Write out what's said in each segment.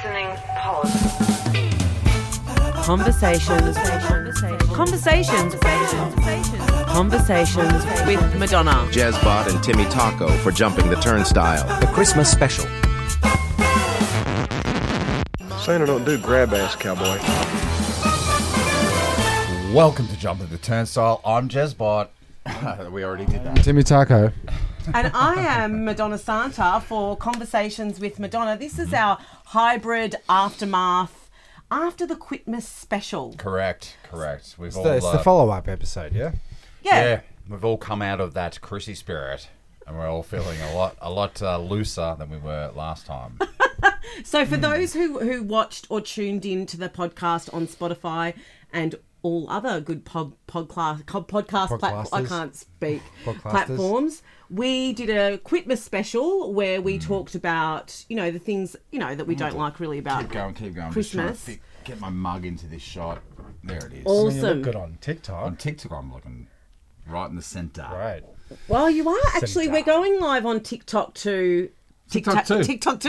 listening pod. Conversations with Madonna. Jezbot and Timmy Taco for jumping the turnstile. The Christmas special. Santa don't do grab ass, cowboy. Welcome to Jumping the Turnstile. I'm Jezbot. We already did that. Timmy Taco. And I am Madonna Santa for Conversations with Madonna. This is our hybrid aftermath after the Quitmas special. Correct. We've It's all the follow-up episode, yeah? Yeah. we've all come out of that Chrissy spirit, and we're all feeling a lot looser than we were last time. So for those who watched or tuned in to the podcast on Spotify and all other good podcast platforms, I can't speak, platforms, we did a Quitmas special where we talked about, the things, that we don't like really about Keep going. Christmas. I'm just trying to get my mug into this shot. There it is. Awesome. You look good on TikTok. On TikTok, I'm looking right in the centre. Right. Well, you are actually. We're going live on TikTok too. TikTok too.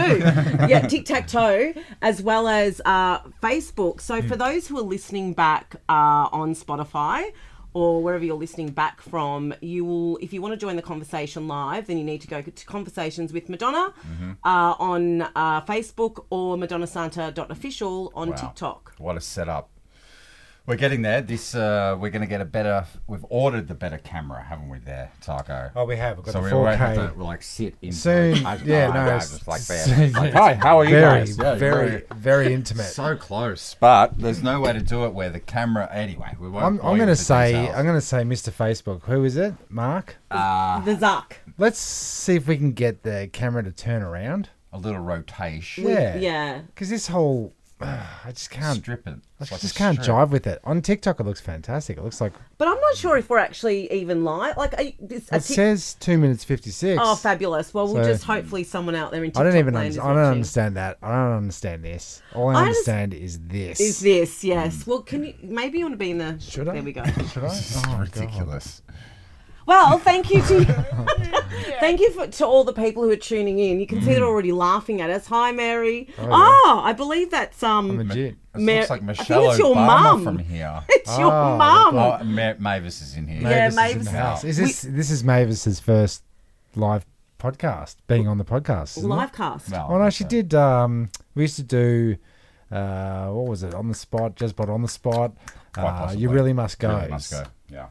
Yeah, Tic-Tac-Toe, as well as Facebook. So for those who are listening back on Spotify or wherever you're listening back from, you will, if you want to join the conversation live, then you need to go to Conversations with Madonna on Facebook or madonnasanta.official on TikTok. What a setup. We're getting there. We're going to get a better. We've ordered the better camera, haven't we? There, Taco. Oh, we have. We've got So the we won't 4K. have to sit in. Soon. Just like soon, that. Like, hi, how are you guys? Yeah, very intimate. So close, but there's no way to do it where the camera. Anyway, we won't. I'm going to say, Mr. Facebook. Who is it? Mark. The Zuck. Let's see if we can get the camera to turn around. a little rotation. Yeah. Because this whole, I just can't Strip it. I It's like just a can't strip. jive with it. On TikTok, it looks fantastic. It looks like But I'm not sure if we're actually even live. Like, it says 2 minutes 56. Oh, fabulous. Well, we'll So- just hopefully someone out there in I TikTok don't even. land is I don't watching. understand that. I don't understand this. All I understand is this. Is this, yes. Well, can you, maybe you want to be in the... Should I? There we go. Should I? This is Oh, God. ridiculous. Well, thank you to thank you to all the people who are tuning in. You can see they're already laughing at us. Hi, Mary. Oh, I believe that's Legit. It looks like I think Michelle it's your Obama mum. from here. It's your Oh, mum. Oh, Mavis is in here. Yeah, Mavis is in Mavis. the house. This is Mavis's first live podcast, being on the podcast. Isn't Live it? cast. No, Oh no, she did. We used to do. What was it? On the spot, Jezbot on the spot. Quite possibly. You really must go. Really must go. Yeah.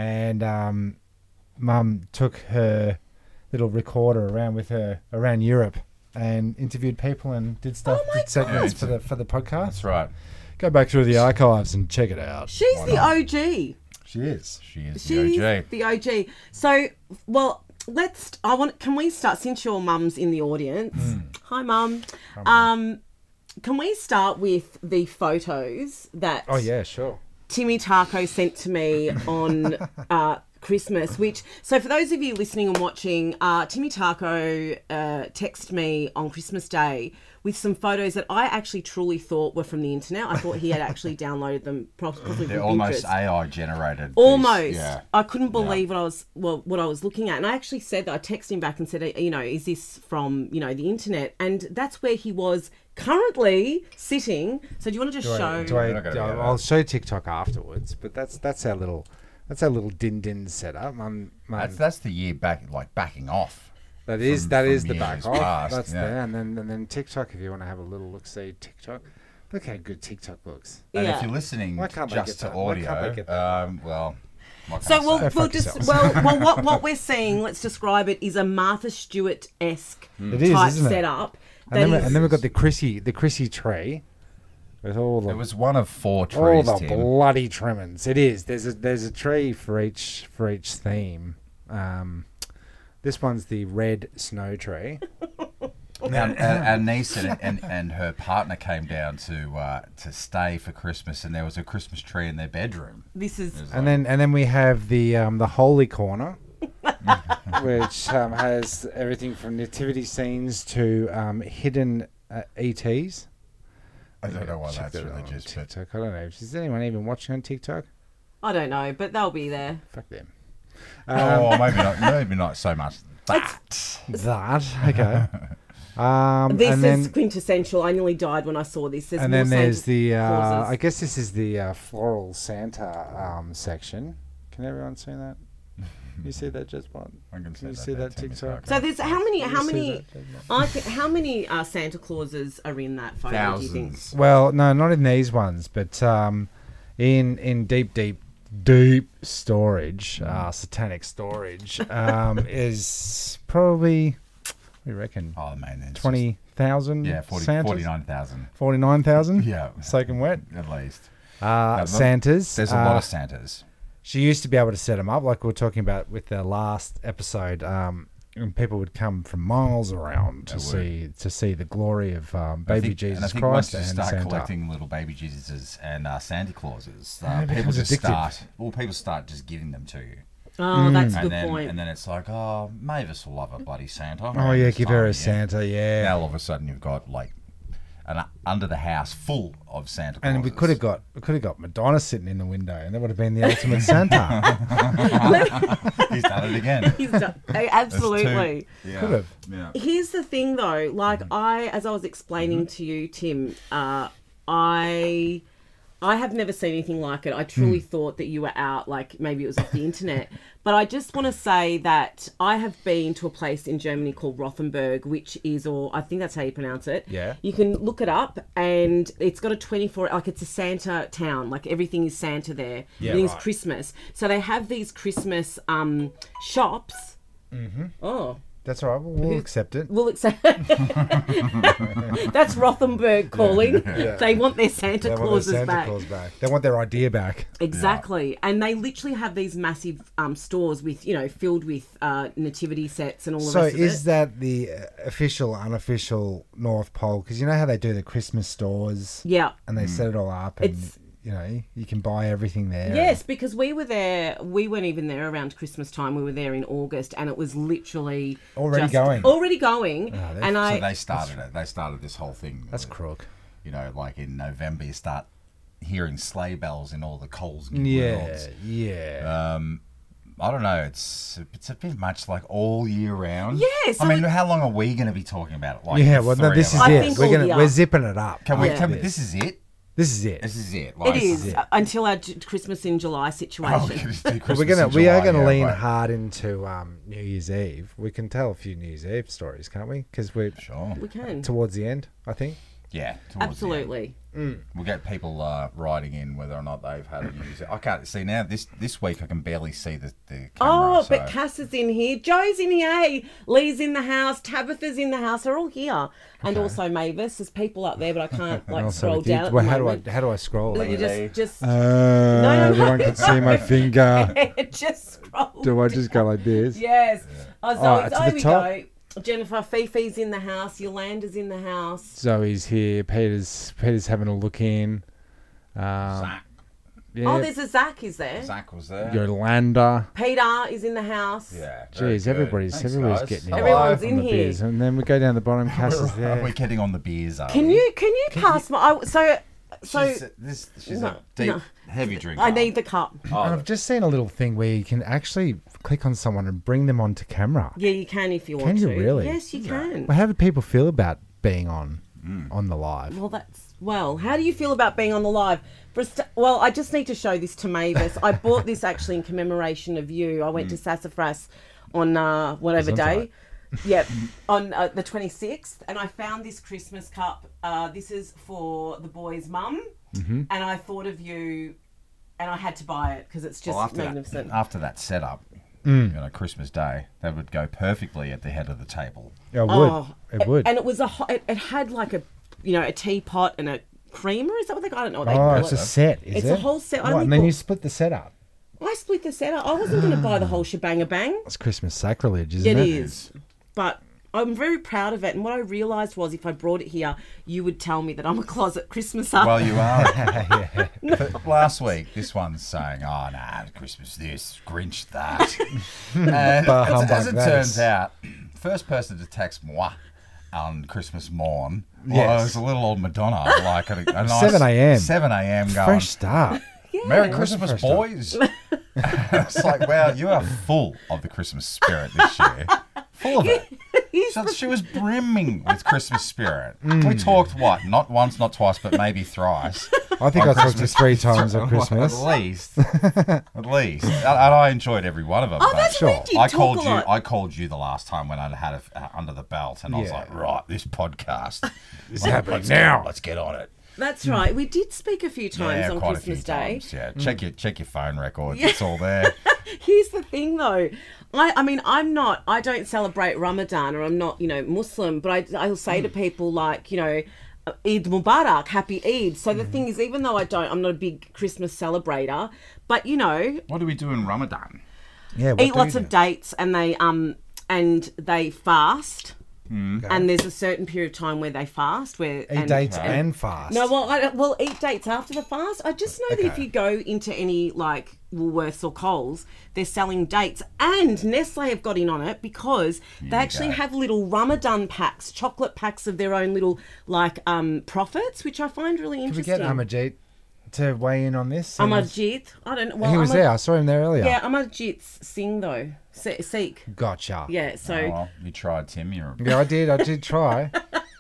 And Mum took her little recorder around with her around Europe and interviewed people and did stuff, did segments Yeah, for the podcast. That's right. Go back through the archives and check it out. She's the OG. She is. She is She's the OG. the OG. So, well, can we start, since your mum's in the audience? Hi, Mum. Can we start with the photos that Oh yeah, sure. Timmy Taco sent to me on Christmas, so for those of you listening and watching, Timmy Taco texted me on Christmas Day with some photos that I actually truly thought were from the internet. I thought he had actually downloaded them possibly They're from almost Pinterest. AI generated. Almost. Yeah. I couldn't believe what I was looking at. And I actually said that. I texted him back and said, is this from, the internet? And that's where he was currently sitting. So do you want to just show? We're not gonna go I'll there. show TikTok afterwards, but that's our little din din setup. That's the year back, like backing off. That is from the years back off. past, That's yeah. there, and then TikTok. If you want to have a little look, see TikTok. Look how good TikTok looks. And Yeah. if you're listening Why can't they just get to that? Why can't they audio, get that? well, what So can I we'll, say? we'll fuck just yourselves. what we're seeing. Let's describe it. Is a Martha Stewart-esque It is, type isn't it? setup. And that then, is- we've got the Chrissy tree with all the It was one of 4 all trees, the Tim. bloody trimmings. It is. There's a tree for each theme. This one's the red snow tree. Now, our niece and her partner came down to stay for Christmas, and there was a Christmas tree in their bedroom. this is And then we have the holy corner, which has everything from nativity scenes to hidden ETs. I don't know why Check that's that out on religious, but TikTok. I don't know. Is anyone even watching on TikTok? I don't know, but they'll be there. Fuck them. maybe not so much that. That okay. This and is then, quintessential. I nearly died when I saw this. There's and more then there's Santa the. Clauses. I guess this is the floral Santa section. Can everyone see that? You see that, Jezbot? I can you see see that that Timmy TikTok? So there's how many see how many Santa Clauses are in that photo? Do you think? Thousands. Well, no, not in these ones, but in deep storage, satanic storage, is probably, what do you reckon? Oh man, it's 20,000 yeah, Santas? 49,000 49,000? Yeah. Soaking wet? at least. Santas. There's a lot of Santas. She used to be able to set them up, like we were talking about with the last episode. And people would come from miles around to see the glory of baby Jesus and I think Christ once you and start Santa. collecting little baby Jesuses and Santa Clauses, it people becomes just addictive. people start just giving them to you. Oh, that's a And good then, point. and then it's like, oh, Mavis will love a bloody Santa. Oh around yeah, this give time her of a year. Santa, yeah. Now all of a sudden you've got like an under the house full of Santa Clauses. And we could have got Madonna sitting in the window, and that would have been the ultimate Santa. He's done it again. He's done- absolutely. Yeah. Could have. Yeah. Here's the thing, though. Like as I was explaining to you, Tim, I have never seen anything like it. I truly thought that you were out, like maybe it was off the internet. But I just want to say that I have been to a place in Germany called Rothenburg, which is, or I think that's how you pronounce it. Yeah. You can look it up, and it's got a 24, like it's a Santa town. Like everything is Santa there. Yeah, Everything's right. Christmas. So they have these Christmas shops. Mm-hmm. Oh. That's all right. We'll accept it. We'll accept. That's Rothenburg calling. They want their Santa They want their Clauses Santa back. Claus back. They want their idea back. Exactly. And they literally have these massive stores with, filled with nativity sets and all the So rest of is it. that the official, unofficial North Pole? Because you know how they do the Christmas stores Yeah. and they set it all up, and It's- you can buy everything there. Yes, because we were there. We weren't even there around Christmas time. We were there in August, and it was literally Already just going. Already going. that's- and So they started it. They started this whole thing. That's crook. Like in November, you start hearing sleigh bells in all the Coles new Yeah, worlds. yeah. I don't know. It's a bit much like all year round. Yeah, so I mean, how long are we going to be talking about it? Like yeah, the well, no, three this is of us? I it. think all year. We're zipping it up. Can we? Yeah. This is it. This is it. This is it. It Like, is until our Christmas in July Oh, situation. we can just do we Christmas in are July, gonna yeah, lean right. hard into New Year's Eve. We can tell a few New Year's Eve stories, can't we? Because we're Sure. We can. towards the end, I think. Yeah. towards the end. Absolutely. We'll get people writing in whether or not they've had a New Year's. I can't see now. This week I can barely see the camera. Oh, so. but Cass is in here. Joe's in here. Lee's in the house. Tabitha's in the house. They're all here. And also Mavis. There's people up there, but I can't Also scroll with you. down. At Well, the how moment. do I scroll? You just no, everyone can see my finger. just scroll. Do I just go like this? Yes. Oh, so Alright, to there the we top. go. Jennifer, Fifi's in the house. Yolanda's in the house. Zoe's here. Peter's having a look in. Zach. Yeah. Oh, there's a Zach, is there? Zach was there. Yolanda. Peter is in the house. Yeah. very Jeez, good. everybody's Thanks, getting guys. in. Everyone's on in the here. beers. And then we go down the bottom. Cass is We're there. getting on the beers, are Can we? you pass my... So She's No, a deep, no. heavy drinker. I need the cup. And I've just seen a little thing where you can actually click on someone and bring them onto camera. Yeah, you can if you want Can you to. really? Yes, you can. Well, how do people feel about being on the live? Well, how do you feel about being on the live? Well, I just need to show this to Mavis. I bought this actually in commemoration of you. I went to Sassafras on whatever day. Yep, on the 26th. And I found this Christmas cup. This is for the boy's mum. And I thought of you and I had to buy it because it's just magnificent. After that setup, Christmas Day, that would go perfectly at the head of the table. It would. Oh, It would. And it was it had like a teapot and a creamer. Is that what they? I don't know what they Oh, call it's it. a set, is it? It's a whole set. I What, only and then bought- you split the set up. I split the set up. I wasn't going to buy the whole shebang-a-bang. It's Christmas sacrilege, isn't It it? is. But I'm very proud of it. And what I realised was if I brought it here, you would tell me that I'm a closet Christmaser. Well, you are. Last week, this one's saying, "Oh, nah, Christmas this, Grinch that." And Bah, as humbug it that. turns out, first person to text moi on Christmas morn Yes. was a little old Madonna, like a nice 7 a.m. 7 a.m. going. Fresh start. Merry It was a Christmas, fresh start. boys. It's like, wow, you are full of the Christmas spirit this year. Full of it. He's So the- she was brimming with Christmas spirit. We talked, what, not once, not twice, but maybe thrice. I think on I talked to Christmas. 3 times on Christmas. At least. At least. And I enjoyed every one of them. Oh, but that's Sure. right. You I talk called a you. lot. I called you the last time when I'd had it under the belt, and I was Yeah. like, right, this podcast It's happening let's now. Let's get on it. That's right. We did speak a few times Yeah, on quite Christmas a few Day. times. Yeah, check your phone records. It's all there. Here's the thing, though. I mean, I don't celebrate Ramadan, or I'm not, Muslim, but I'll say to people like, Eid Mubarak, happy Eid. So the thing is, even though I'm not a big Christmas celebrator, but What do we do in Ramadan? Yeah, what eat do lots you of do? dates, and they fast. And there's a certain period of time where they fast, where Eat dates and fast. No, well, eat dates after the fast. I just know that if you go into any like Woolworths or Coles, they're selling dates, and Nestle have got in on it because they actually go. have little Ramadan packs, chocolate packs of their own little like profits, which I find really Can we interesting. get Amajit to weigh in on this? Amarjit, I don't know. Well, He was there. I saw him there earlier. Yeah, Amarjit Singh though, Sikh. Gotcha. Yeah, so. Oh, well, you tried, Tim. You're Yeah, I did. I did try.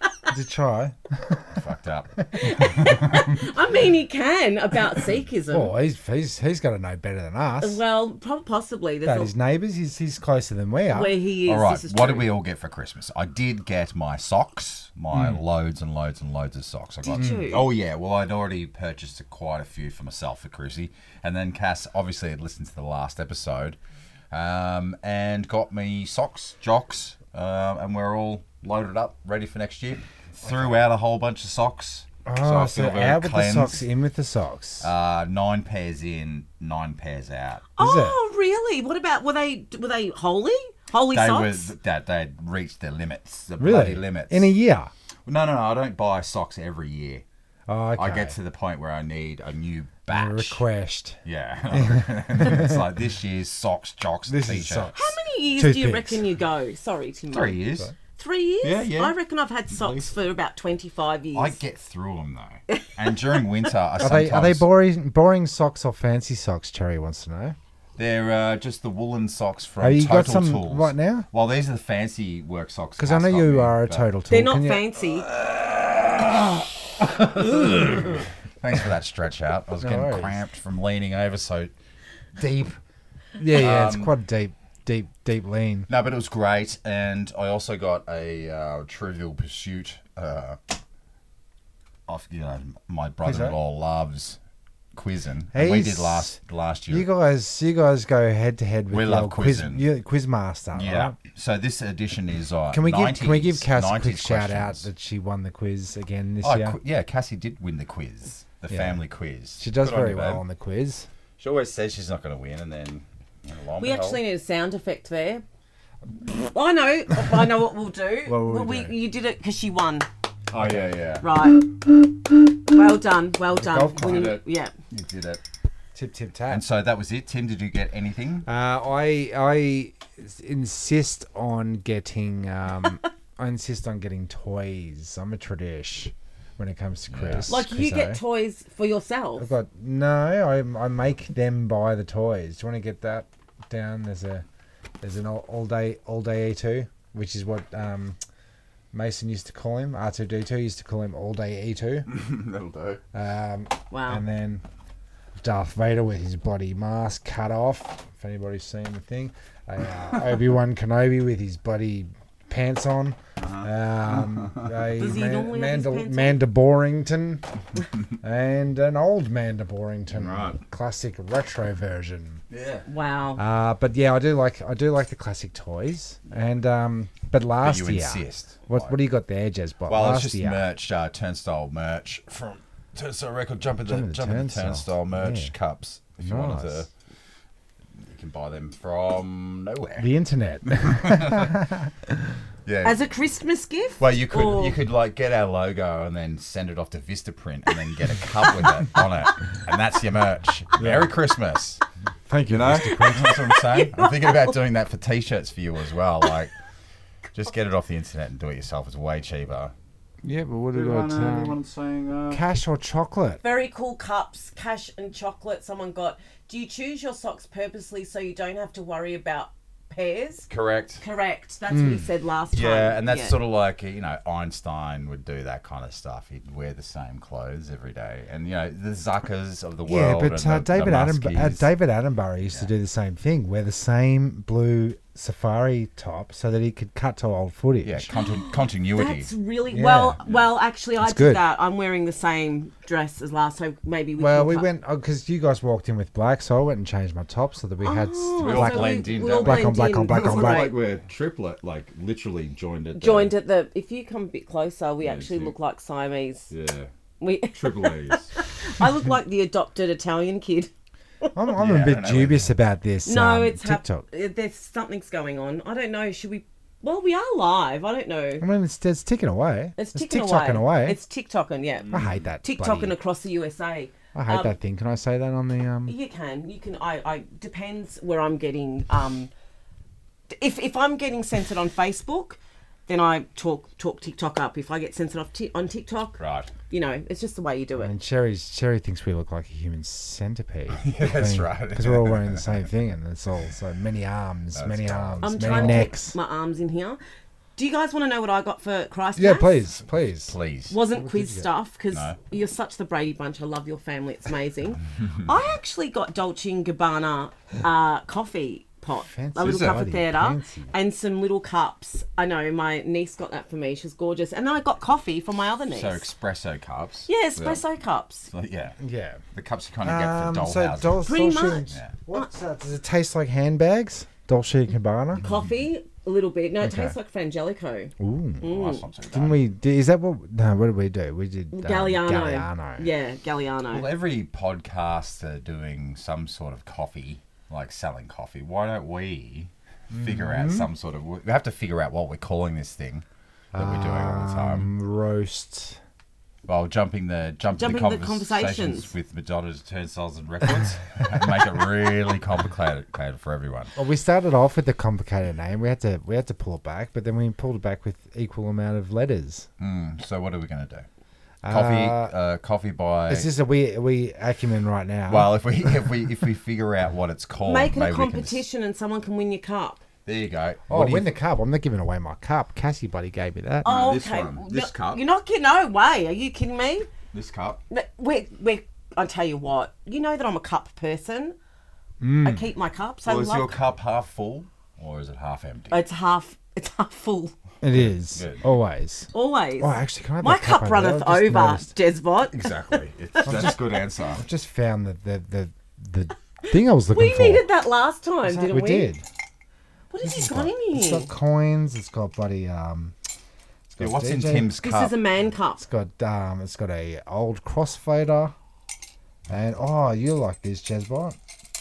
fucked up. I mean, he can about Sikhism. Oh, he's got to know better than us. Well, possibly. About There's his neighbours, he's closer than we are. where he is. All right, This is what true. did we all get for Christmas? I did get my socks, my loads and loads and loads of socks. I got. Did you? Oh yeah, well I'd already purchased quite a few for myself for Chrissy, and then Cass obviously had listened to the last episode, and got me socks, jocks, and we're all loaded up, ready for next year. Threw out a whole bunch of socks. Oh, I so feel very out with cleansed. the socks, in with the socks. 9 pairs in, 9 pairs out. Oh, really? What about were they holy? Holy They socks? were that they'd reached their limits, the Really? bloody limits. In a year? No, I don't buy socks every year. Oh, okay. I get to the point where I need a new batch. Request. Yeah. It's like this year's socks, jocks, This t-shirts. is socks. How many years do you Toothpicks. reckon you go? Sorry, Tim. 3 years. 3 years? Yeah, yeah. I reckon I've had socks for about 25 years. I get through them though. And during winter, I Are sometimes they boring socks or fancy socks? Cherry wants to know. they're just the woolen socks from Oh, you Total got some Tools right now? Well, these are the fancy work socks. Because I know Cass got you me, are a but- total tool. They're not Can you- fancy. Thanks for that stretch out. I was No getting worries. cramped from leaning over so deep. Yeah, it's quite a deep lean. No, but it was great, and I also got a Trivial Pursuit. My brother-in-law loves quizzing. And we did last year. You guys go head to head with We the love old quiz, quizzing. Quizmaster. Yeah. Right? So this edition is Can we 90s, give Cass a 90s quick shout out questions. that she won the quiz again this Oh, year? yeah, Cassie did win the quiz, the Yeah. family quiz. She does Good on very you, well babe. on the quiz. She always says she's not going to win, and then lo and We behold. actually need a sound effect there. I know what we'll do. What will we do? You did it because she won. Oh yeah. Right. Well done. golf club. Winning- Did it. Yeah. You did it. Tip tap. And so that was it. Tim, did you get anything? I insist on getting toys. I'm a tradish when it comes to Chris. Like you Chriso. get toys for yourself. I've got I make them buy the toys. Do you want to get that down? There's an all day E2, which is what Mason used to call him. R2D2 used to call him all day E2. That'll do. Wow. And then Darth Vader with his bloody mask cut off. If anybody's seen the thing, Obi-Wan Kenobi with his bloody pants on. Does he normally have his pants on? Manda Borington and an old Manda Borington, Right. classic retro version. Yeah. Wow. But yeah, I do like the classic toys. And but last you year, insist. what do you got there, Jezbot? Well, it's last just year, merch, Turnstile merch from Turnstile Record. Jump in the Turnstile merch Yeah. cups if you wanted to. Nice. You can buy them from nowhere. the internet. Yeah. As a Christmas gift? Well, you could Or- like get our logo and then send it off to Vistaprint and then get a cup with it on it, and that's your merch. Merry Christmas. Thank you, You know, that's what I'm saying. I'm thinking about doing that for T-shirts for you as well. Like, just get it off the internet and do it yourself. It's way cheaper. Yeah, but what do we got? saying? Cash or chocolate? Very cool cups, cash and chocolate someone got. Do you choose your socks purposely so you don't have to worry about pairs. Correct. Correct. That's what he said last time. Yeah, and that's sort of like, Einstein would do that kind of stuff. He'd wear the same clothes every day. And, the Zuckers of the Yeah, world. but and David Muskies. David Attenborough used to do the same thing, wear the same blue safari top so that he could cut to old footage. Yeah, continuity. That's really Yeah. well. Actually, I It's did good. that. I'm wearing the same dress as last, so maybe we. Well, can we cut- went because you guys walked in with black, so I went and changed my top so that we had Oh, We all black, so blend in, we don't all we? Black on blend black in. on black on That's black. right. we're triplet, literally joined at Joined at the. If you come a bit closer, we actually see. look like Siamese. Yeah, We. triple A's. I look like the adopted Italian kid. I'm Yeah, a I bit don't know dubious about this. No, it's TikTok. there's something's going on. I don't know. Should we? Well, we are live. I don't know. I mean, it's ticking away. It's It's ticking TikToking away. It's TikToking, yeah. I hate that. TikToking bloody- across the USA. I hate that thing. Can I say that on the You can. I depends where I'm getting. If I'm getting censored on Facebook, then I talk TikTok up. If I get censored on TikTok, Right. it's just the way you do I it. mean, Sherry thinks we look like a human centipede. Yeah, that's right. Because we're all wearing the same thing, and it's all so many arms, many right. arms, I'm many trying necks. to keep my arms in here. Do you guys want to know what I got for Christmas? Yeah, please. Please. Wasn't quiz stuff because No. you're such the Brady Bunch. I love your family. It's amazing. I actually got Dolce & Gabbana coffee pot, Fancy. a little Is it? cup of Bloody theatre, fancy. and some little cups. I know my niece got that for me. She's gorgeous. And then I got coffee from my other niece. So espresso cups. yeah, espresso cups. So, yeah. Yeah. The cups you kind of get for So dollhouses. Pretty Dolce, much. Yeah. what's that? Does it taste like handbags? Dolce & Gabbana? Coffee, a little bit. No, it Okay. tastes like Frangelico. Ooh. Oh, that's not too bad. Didn't we? Is that what? No, what did we do? We did Galliano. Galliano. Yeah, Galliano. Well, every podcaster doing some sort of coffee, like selling coffee, why don't we figure Mm-hmm. out some sort of... We have to figure out what we're calling this thing that we're doing all the time. Roast. Well, jumping the the conversations conversations. with Madonna's turnstiles and records and make it really complicated for everyone. Well, we started off with the complicated name. We had to pull it back, but then we pulled it back with equal amount of letters. So what are we going to do? Uh, Coffee by... It's just we acumen right now. Well, if we figure out what it's called, Make it a maybe we can competition and someone can win your cup. there you go. oh, What do you win the cup. I'm not giving away my cup. Cassie buddy gave me that. Oh, this okay. one. This cup. You're not kidding. No way. Are you kidding me? This cup. No, I tell you what. You know that I'm a cup person. I keep my cups. I Well, is love. your cup half full or is it half empty? It's half full. It is Good. always. Always. Oh, actually, can I have My that cup cup over there? runneth I've just over, noticed. Desbot. Exactly. That's a good answer. I've just found the thing I was looking We for. needed that last time, didn't we? we did. What have you got in It's here? got coins. It's got bloody It's got What's in DJ. Tim's This cup? is a man cup. It's got a old crossfader, and oh, you like this, Jezbot?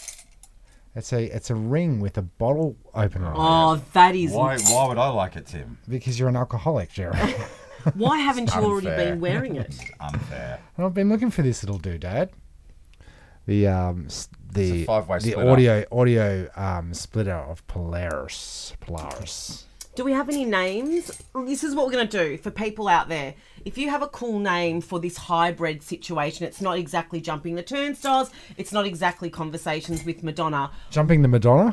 It's a ring with a bottle opener on it Oh, that is. Why would I like it, Tim? because you're an alcoholic, Jerry. Why haven't you already Unfair. been wearing it? Unfair. And I've been looking for this little doodad. The It's a five-way the splitter. audio splitter of Polaris. Do we have any names? This is what we're going to do for people out there. If you have a cool name for this hybrid situation, it's not exactly Jumping the Turnstiles, it's not exactly Conversations with Madonna. Jumping the Madonna.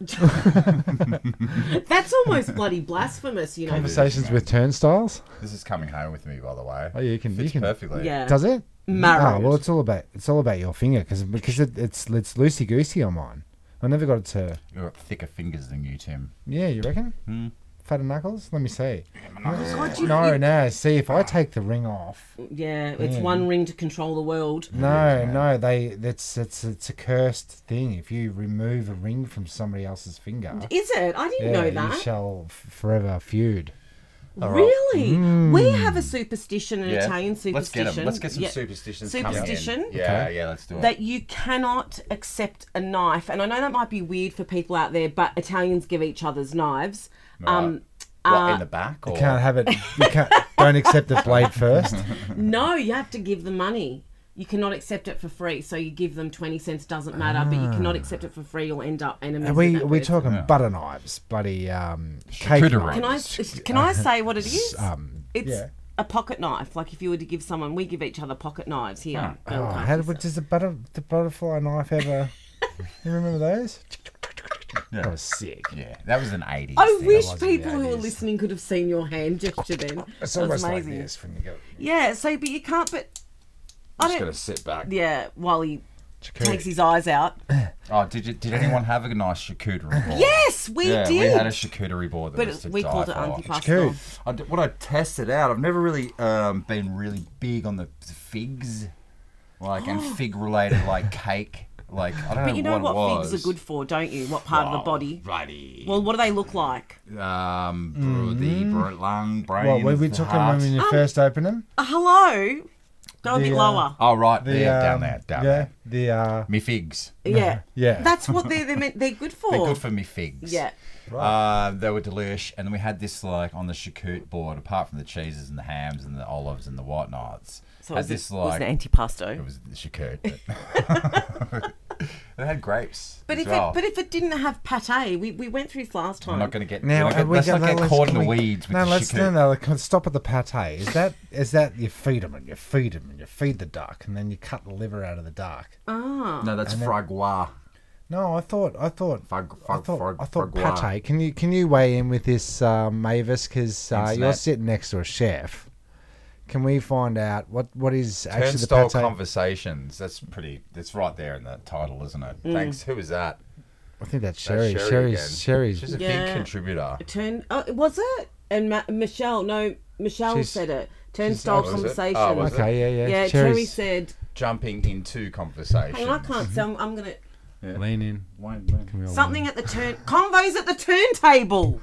That's almost bloody blasphemous, you know. Conversations with turnstiles. This is coming home with me, by the way. Oh, you can- Fits you can- perfectly. Yeah. Does it? Marrow. Oh, well, it's all about your finger because it's loosey goosey on mine. I never got it to. You've got thicker fingers than you, Tim. Yeah, you reckon? Fatter knuckles? Let me see. God, you- No. See, if I take the ring off, Yeah, it's one ring to control the world. no, it's a cursed thing. If you remove a ring from somebody else's finger, Is it? I didn't know you that. shall forever feud. Really? We have a superstition, an Yeah. Italian Let's get superstition. them. Let's get some Yeah. superstitions. Superstition? Coming in. Yeah, yeah, let's do it. That you cannot accept a knife, and I know that might be weird for people out there, but Italians give each other's knives. What, in the back? Or? You can't have it. You can't. Don't accept the blade first. No, you have to give them money. You cannot accept it for free, so you give them 20 cents, doesn't matter, but you cannot accept it for free, you'll end up enemies. Are with that we person. talking butter knives, bloody cake Charcuterie. knives? Can I say what it is? It's yeah. a pocket knife. Like if you were to give someone, we give each other pocket knives here. Oh, how does the butterfly knife ever? You remember those? That was sick. Yeah, that was an 80s I thing. wish was in people the who were 80s. listening could have seen your hand gesture then. It's That was almost like amazing. this when you go. Yeah, so, but you can't, but I Just don't, gotta sit back. yeah, while he Charcuterie. takes his eyes out. Oh, did anyone have a nice charcuterie board? Yes, we yeah, did. we had a charcuterie board that but was to we die called it for. antipastor. Charcuterie. What I tested out, I've never really been really big on the figs, like and fig related like cake. Like I don't But you know what what it was. figs are good for, don't you? What part of the body? Righty. Well, what do they look like? The lung, brain. What were we the talking heart. when you first opened them? Hello? Go a bit The, lower. Oh right, The, there, down there, down yeah, there. Me figs. Yeah. yeah. That's what they're meant. They're good for. They're good for me figs. Yeah. They were delish, and then we had this like on the charcuterie board. Apart from the cheeses and the hams and the olives and the whatnots, So had it this was like an antipasto. it was the charcuterie. But it had grapes. But as if well. it but it didn't have pate, we went through this last time. I'm not going to get Now, let's not get caught in the weeds with no, the let's charcuterie. stop at the pate. Is that you feed them and you feed them and you feed the duck and then you cut the liver out of the duck? Ah. No, that's fragois. No, I thought Fragois. pate. Can you weigh in with this, Mavis? Because you're Internet. sitting next to a chef. Can we find out what is actually the Turnstile pate? Conversations. That's pretty. That's right there in the title, isn't it? Thanks. Who is that? I think that's That's Sherry. Sherry again. Sherry's. She's a Yeah. big contributor. Was it? And Michelle She's- said it. Turnstile was it? conversations. Oh, was it? Okay, yeah. Yeah, Sherry's- Cherry said. Jumping into conversation. Hang on, I can't. So I'm gonna Lean in. something at the convos at the turntable.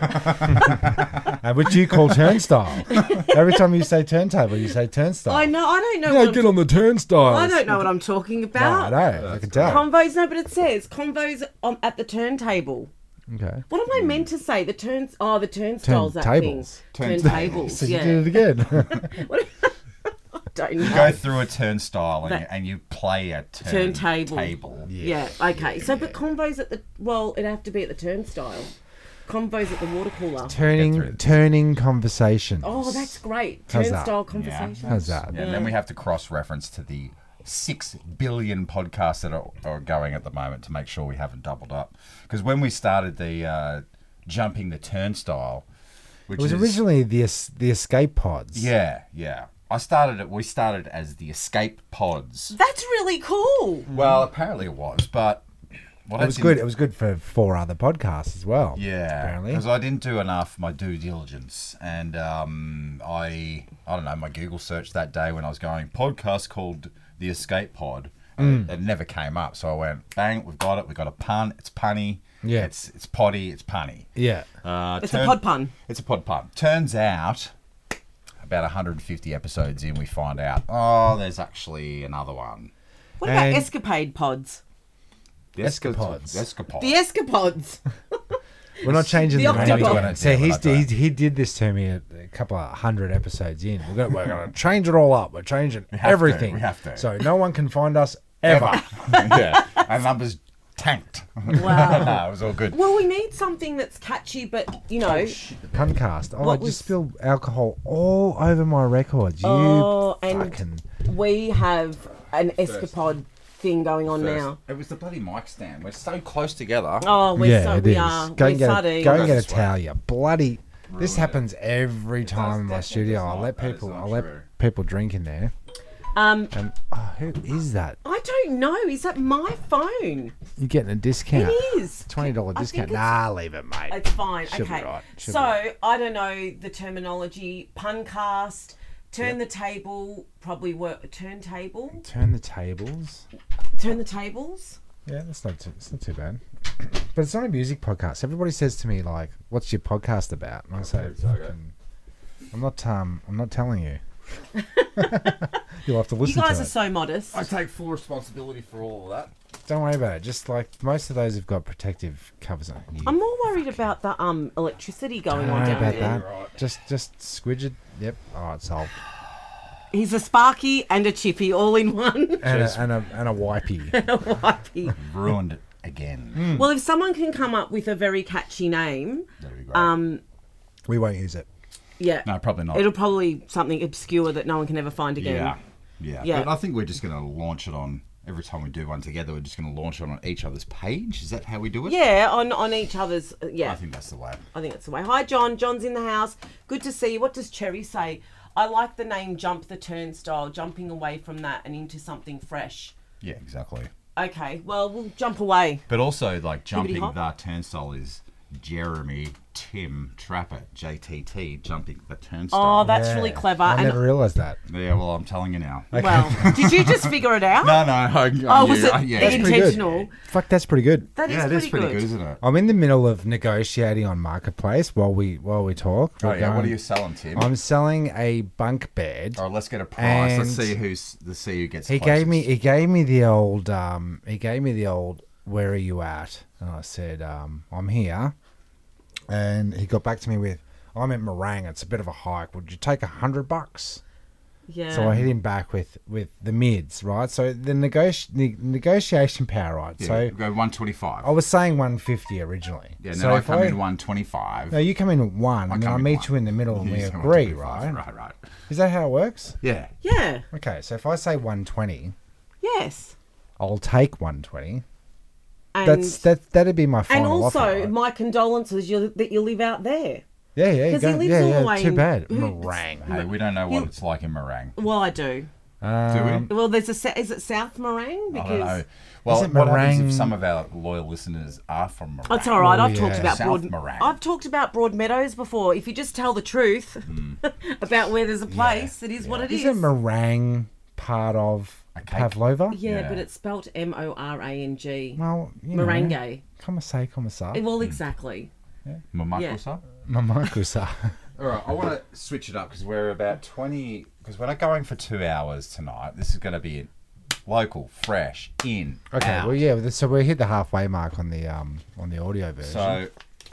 Which you call turnstile. Every time you say turntable, you say turnstile. I know. I don't know. Yeah, what get on the turnstile. I don't know what I'm talking No, about. I know. I can tell. Convos, no, but it says convos at the turntable. Okay. What am I meant to say? The turnstiles. That thing. Turntables. Turntables. So Yeah. you did it again. Don't You know. go through a turnstile and, That- you, and you play a Turntable. table. Yeah. Okay. So, but convos at the it'd have to be at the turnstile. Convos at the water cooler. Turning conversation. Oh, that's great. How's that? Turnstile conversation. How's that? Yeah, and then we have to cross-reference to the 6 billion podcasts that are going at the moment to make sure we haven't doubled up. Because when we started the jumping the turnstile, which It was is, originally the escape pods. yeah. We started as the Escape Pods. That's really cool. Well, apparently it was, but It was good. It was good for 4 other podcasts as well. Yeah, apparently. because I didn't do enough my due diligence, and I don't know, my Google search that day when I was going podcast called the Escape Pod, and it never came up. So I went, bang, we've got it. We've got a pun. It's punny. Yeah. it's poddy. It's punny. Yeah. It's a pod pun. It's a pod pun. Turns out, about 150 episodes in, we find out, oh, there's actually another one. What about And- escapade pods? The Escapods. Escapods. The escapods. We're not changing The the name. octopus. So Yeah, we're not doing it. he did this to me a couple of 100 episodes in. We're going to change it all up. We're changing have to, everything. we have to. So no one can find us ever. Yeah, our numbers tanked. Wow. No, it was all good. Well, we need something that's catchy, but Puncast. Oh, I What was- just spilled alcohol all over my records. You and fucking... we have an escapade thing going on now. It was the bloody mic stand. We're so close together. Oh, we Yeah, it is. are. Go We're and get sardines. go and get a This way. towel, you bloody... This Ruin happens every time in my definitely studio. does not. That is not true. People drink in there. And who is that? I don't know. Is that my phone? You're getting a discount. It is. $20 I think discount. it's- Nah, leave it, mate. It's fine. Should be okay. right. Should So be right. I don't know the terminology. Puncast, turn the table, probably work. Turntable, Turn the tables. turn the tables. Yeah, it's not too bad. But it's not a music podcast. Everybody says to me like, "What's your podcast about?" And I say, "Fucking, I'm not telling you. You'll have to You listen guys to are it. so modest. I take full responsibility for all of that. Don't worry about it. Just like most of those have got protective covers on. You I'm more worried about the electricity going don't on worry down about there. that. Just squidge it. Yep. Oh, it's solved. He's a Sparky and a Chippy all in one. And a wipey. Wipey. Ruined it again. Well, if someone can come up with a very catchy name, That'd be great. We won't use it. yeah, No, probably not. it'll probably something obscure that no one can ever find again. Yeah. Yeah. But I think we're just going to launch it on every time we do one together, we're just going to launch it on each other's page. Is that how we do it? Yeah, on each other's. Yeah, I think that's the way. I think that's the way. Hi, John. John's in the house. Good to see you. What does Cherry say? I like the name Jump the Turnstile, jumping away from that and into something fresh. Yeah, exactly. Okay, well, we'll jump away. But also, like, jumping hop. the turnstile is Jeremy Tim Trapper, JTT, jumping the turnstile. Oh, that's really clever. I And never realised that. Yeah, well, I'm telling you now. well, did you just figure it out? No. Was it yeah. pretty good. intentional? Fuck, that's pretty good. That is Yeah, it pretty, is pretty good. good, isn't it? I'm in the middle of negotiating on Marketplace while we talk. Oh, We're yeah, what are going- you selling, Tim? I'm selling a bunk bed. All right, let's get a price. Let's And see who gets He closest. gave me the old where are you at? And I said, I'm here. And he got back to me with, I'm at Meringue. It's a bit of a hike. Would you take $100? Yeah. So I hit him back with the mids, right? So the negotiation power, right? Yeah, So go 125. I was saying 150 originally. Yeah, and so then I if come in 125. No, you come in at 1, and then I come in meet one. you in the middle, and we You come in agree, 125. right? Right. Is that how it works? Yeah. Yeah. Okay, so if I say 120, Yes. I'll take 120. And That'd be my and final also, offer, right? my condolences that you live out there. Yeah, you 'Cause he go- lives yeah, all yeah, the way too in- bad. Who- Meringue. Hey, we don't know what it's like in Meringue. Well, I do. Do we? Well, there's is it South Meringue? I don't know. Because Well, it what happens Meringue? if some of our loyal listeners are from Meringue? that's all right. Oh, I've talked yeah. about South Meringue. I've talked about Broadmeadows before. If you just tell the truth about where there's a place, it is what it is. Isn't meringue part of cake? pavlova? Yeah, Yeah. but it's spelt Morang. Well, you know, Meringue. Commissar. Well, exactly. Mamakusa? Mamakusa. All right, I want to switch it up because we're about 20. Because we're not going for 2 hours tonight. This is going to be local, fresh, in. Okay, out. well, yeah, so we hit the halfway mark on the audio version. So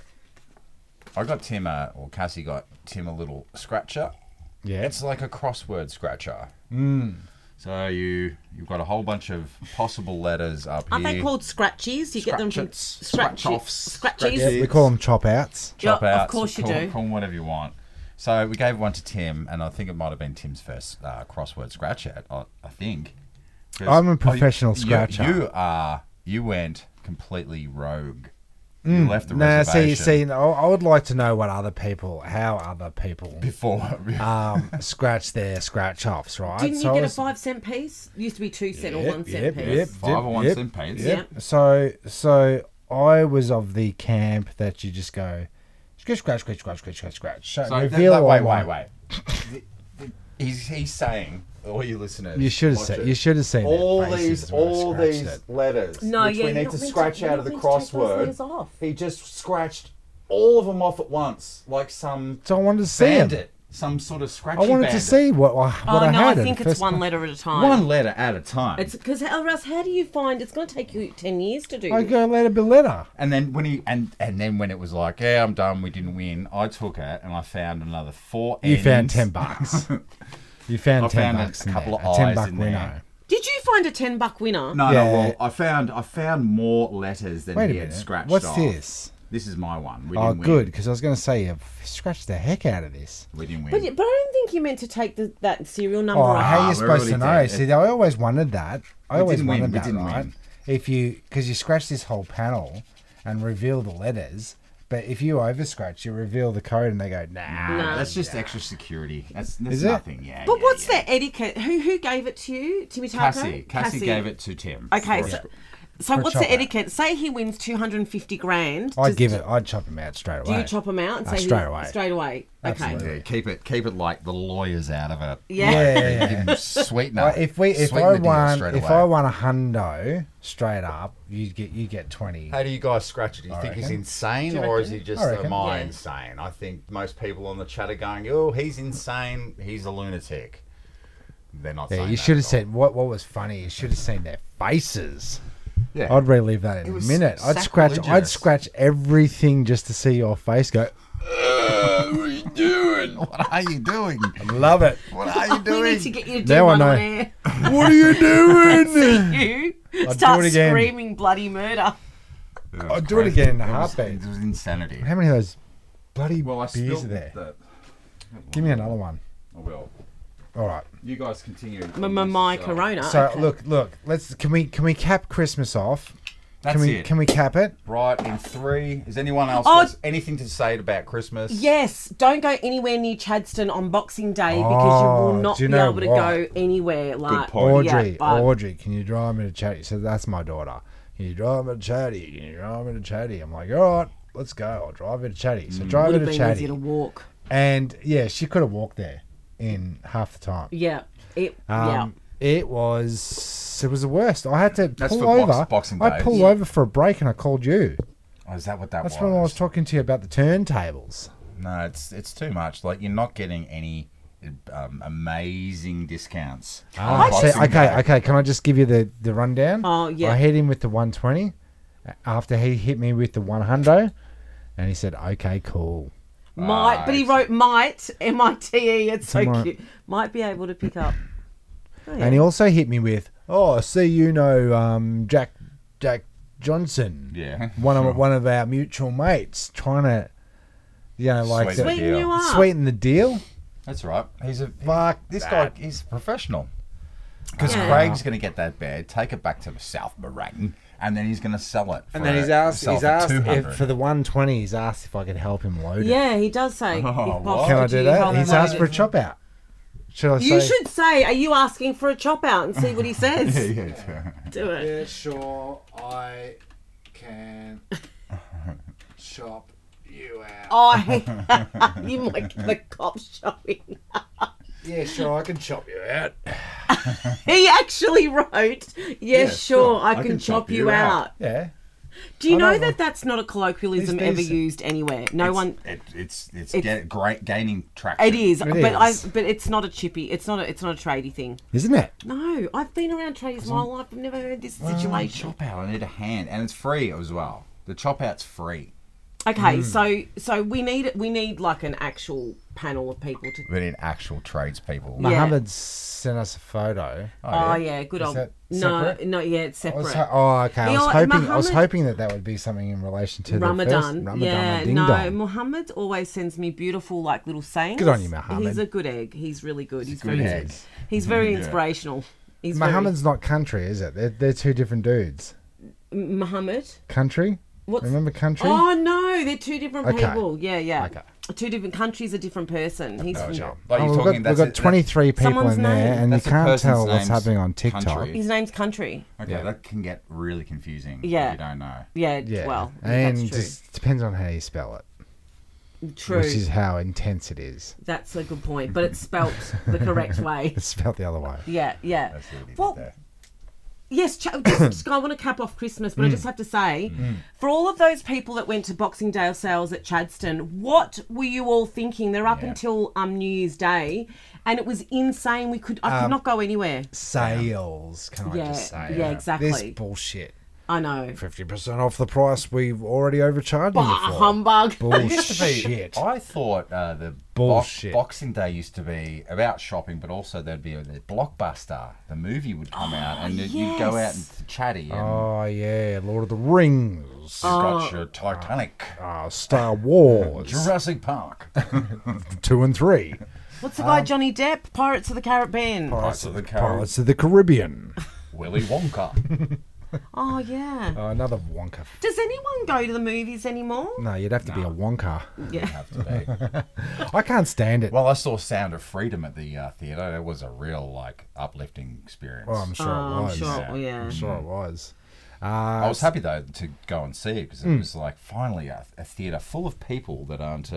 I got Tim, or Cassie got Tim a little scratcher. yeah, It's like a crossword scratcher. Mm. So you've got a whole bunch of possible letters up Aren't here. they called scratchies? You get them from Scratchets, scratch-offs, Scratchies. yeah, we call them chop outs. Chop Yeah, of outs, course you call, do. Call them whatever you want. So we gave one to Tim, and I think it might have been Tim's first crossword scratch out. I think. 'Cause- I'm a professional you- scratcher. You went completely rogue. You left the Nah, reservation I would like to know how other people before. scratch their scratch offs, right? Didn't you So I get a was- 5-cent piece? Used to be 2 cent or Yep, 1 cent yep, piece. yep. 5 or 1 cent piece. Yep. So I was of the camp that you just go scratch. So So reveal all wait. my- He's saying, all you listeners, You should have watch seen. it. You should have seen all their faces these when I scratched it. letters No, which yeah, we you're need not to meant scratch you're out of not the meant to take those crossword. letters off. He just scratched all of them off at once, like some So I wanted to see him. bandit, some sort of scratchy I wanted bandit. to see what Oh, I no, had. I at think the it's first one time. letter at a time. One letter at a time. It's because, Russ, how do you find it's going to take you 10 years to do I this? go letter by letter. And then when then when it was like, yeah, I'm done, we didn't win, I took it and I found another 4 You N's. found $10. You found I $10 found bucks a in couple there. of a eyes $10 in winner. there. Did you find a $10 winner? No, Yeah. well, I found more letters than Wait a he had minute. scratched What's off. this? This is my one. We Oh, didn't good, win. because I was going to say you've scratched the heck out of this. We didn't win. But I don't think you meant to take that serial number Oh, off. how are you we're supposed to already know? dead. See, I always wondered that. I always didn't win, wondered we that, didn't right? win. If you, because you scratch this whole panel and reveal the letters, but if you over scratch, you reveal the code and they go, nah. No. That's just extra security. That's Is it? nothing. Yeah. But yeah, what's yeah. the etiquette? Who gave it to you? Timmy Taco? Cassie gave it to Tim. Okay, for a so For a what's chop the out. etiquette? Say he wins 250 grand. I'd chop him out straight Do away. you chop him out and say straight away. Straight away. Okay. Absolutely. Yeah, keep it like the lawyers out of it. Yeah. Yeah. Give him sweetener. Well, if Sweeten I the deal won straight if away. I won a hundo straight up, you get 20. How do you guys scratch it? Do you I think he's reckon. insane, Do you or is reckon? he just I reckon. am I Yeah. insane? I think most people on the chat are going, "Oh, he's insane. He's a lunatic." They're not. Yeah, saying you that should at have all. said what was funny. You should have seen their faces. Yeah. I'd relive that in a was minute. I'd sacrilegious. scratch everything just to see your face go. What are you doing? Love it. What are you We doing? need to get you to do Now I one know. on air. What are you doing? You do start it again. screaming bloody murder. I'll do it again in a It was heartbeat. insanity. How many of those bloody Well, I beers spilled are there? the. Give me another one. I will. All right. You guys continue. My Corona. So okay. look. Let's can we cap Christmas off? That's it. Can we cap it? Right, in 3. Is anyone else Oh. got anything to say about Christmas? Yes, don't go anywhere near Chadston on Boxing Day because you will not do you be know able to what? go anywhere. Like point. Audrey, can you drive me to Chatty? So that's my daughter. Can you drive me to Chatty? Can you drive me to Chatty? I'm like, all right, let's go. I'll drive me to Chatty. So drive would me have to been Chatty. easier to walk. And yeah, she could have walked there in half the time. Yeah, yeah. It was the worst. I had to That's pull for over. Boxing I Day. pulled over for a break and I called you. Oh, is that what that That's was? when I was talking to you about the turntables. No, it's too much. Like, you're not getting any amazing discounts. on Boxing Day. Okay. Can I just give you the rundown? Oh, yeah. I hit him with the 120 after he hit me with the 100, and he said, "Okay, cool." Might, but he wrote might, M-I-T-E. It's so Might. cute. Might be able to pick up. Oh, yeah. And he also hit me with, "Oh, I see you know Jack Johnson, Yeah. one sure. of our mutual mates, trying to, like Sweeten the Sweeten you deal. up. sweeten the deal." That's right. Fuck This that. guy, he's a professional. Because Yeah. Craig's going to get that bed, take it back to the South Morang, and then he's going to sell it. And then he's asked for if, 200. for the 120. He's asked if I could help him load it. Yeah, he does say. Oh, if what? possible, Can I do do you that? help He's load asked for a it? chop out. Should I say? You should say, are you asking for a chop out and see what he says? Yeah. Do it. Yeah, sure. I can chop you out. Oh, you might get the cops showing. Yeah, sure. I can chop you out. He actually wrote, yes, sure, sure, I can chop you out. Yeah. Do you I know don't that that's not a colloquialism These- ever used anywhere? No one. It's It's- gaining traction. It is, It but is. but it's not a chippy. It's not a tradie thing. Isn't it? No, I've been around tradies my whole life. I've never heard this situation. Chop out, I need a hand, and it's free as well. The chop out's free. Okay, so we need like an actual panel of people to. We need actual tradespeople. Yeah. Mohammed sent us a photo. Oh yeah, good Is old. that No, separate? no, yeah, it's I was separate. okay. I was Yeah, hoping. I was Mohammed- hoping that would be something in relation to Ramadan. the first Ramadan. Yeah, Ding no, dong. Muhammad always sends me beautiful like little sayings. Good on you, Muhammad. He's a good egg. He's really good. He's good very egg. He's very inspirational. He's Muhammad's not country, is it? They're two different dudes. Muhammad. Country. What's Remember country? Oh no, they're two different Okay. people. Yeah. Okay. Two different countries, a different person. He's Like Oh, you're we've talking, got, we've got 23 people Someone's in there, name. and you That's a can't person's tell what's name's happening on TikTok. country. his name's Country. Okay, Yeah. that can get really confusing. Yeah. If you don't know. Yeah. Yeah, Well, and that's true. just depends on how you spell it, True. which is how intense it is. That's a good point, but it's spelt the correct way. It's spelled the other way. Yeah. That's what he did Well, there. yes, I want to cap off Christmas, but I just have to say, for all of those people that went to Boxing Day sales at Chadston, what were you all thinking? They're up Yeah. until New Year's Day, and it was insane. I could not go anywhere. Sales, can Yeah, I just say? yeah, exactly. This bullshit. I know. 50% off the price we've already overcharged you Bah, for. humbug. It used to be. Bullshit. I thought the Bullshit. Boxing Day used to be about shopping, but also there'd be the Blockbuster. The movie would come out, and you'd go out yes. and chatty. And Oh, yeah. Lord of the Rings. you've got your Titanic, Star Wars. Jurassic Park, 2 and 3. What's the guy, Johnny Depp? Pirates of the Caribbean. Pirates of the Caribbean, Pirates of the Caribbean. Willy Wonka. Oh, yeah. Another Wonka. Does anyone go to the movies anymore? No, you'd have to be a Wonka. Yeah. Have to be. I can't stand it. Well, I saw Sound of Freedom at the theatre. It was a real Oh, uplifting experience. I'm sure I'm it was. sure, yeah. I'm sure it was. I was happy though to go and see it because it was like finally a theatre full of people that aren't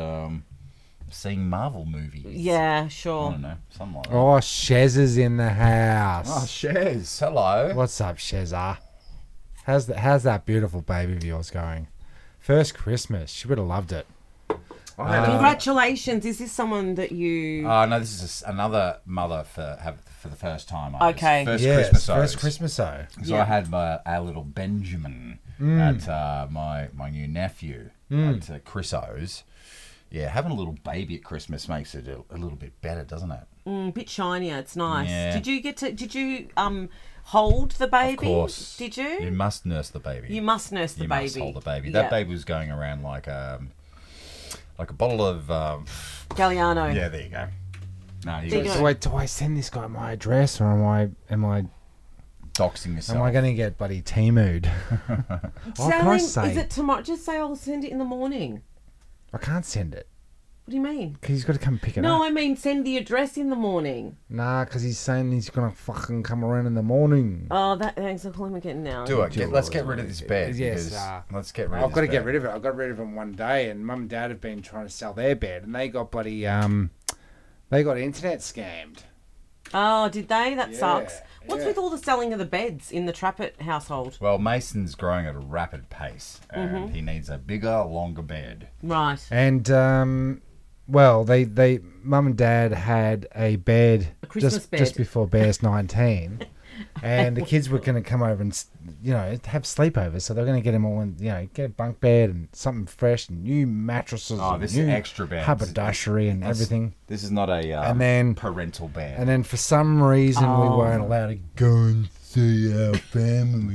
seeing Marvel movies. Yeah, I sure. don't know, something like that. Oh, Shez is in the house. Shez, hello. What's up, Shezza? How's that beautiful baby of yours going? First Christmas. She would have loved it. Congratulations. Is this someone that you... No, this is another mother for the first time. Okay. First Yes, Christmas. first Christmas-o. So Yeah. I had our little Benjamin at my new nephew at Chris O's. Yeah, having a little baby at Christmas makes it a little bit better, doesn't it? A bit shinier. It's nice. Yeah. Did you hold the baby? Of course. Did You you? must nurse the baby. You must nurse the You baby. must hold the baby. Yeah. That baby was going around like a bottle of Galliano. yeah, there you go. No, you There you got go. Wait, do I send this guy my address, or am I doxing yourself. am I going to get bloody Timu'd? What can I say? Is it tomorrow? Just say I'll send it in the morning. I can't send it What do you mean? because he's got to come pick it No, up. I mean send the address in the morning. Nah, because he's saying he's gonna fucking come around in the morning. Oh, thanks for calling me again now. Do it. Let's get rid of this bed. Yes, because let's get rid of I've this got to bed. get rid of it. I got rid of it one day, and Mum and Dad have been trying to sell their bed, and they got bloody they got internet scammed. Oh, did they? That sucks. What's yeah. with all the selling of the beds in the Trappett household? Well, Mason's growing at a rapid pace, and he needs a bigger, longer bed. Right. And well, they Mum and Dad had a bed Christmas bed. just before Bear's 19, and the kids were going to come over and have sleepovers, so they're going to get them all in, get a bunk bed and something fresh and new mattresses. Oh, and this new is extra beds. haberdashery and everything. This is not a And then- parental bed. And then for some reason we weren't allowed to go and see our families.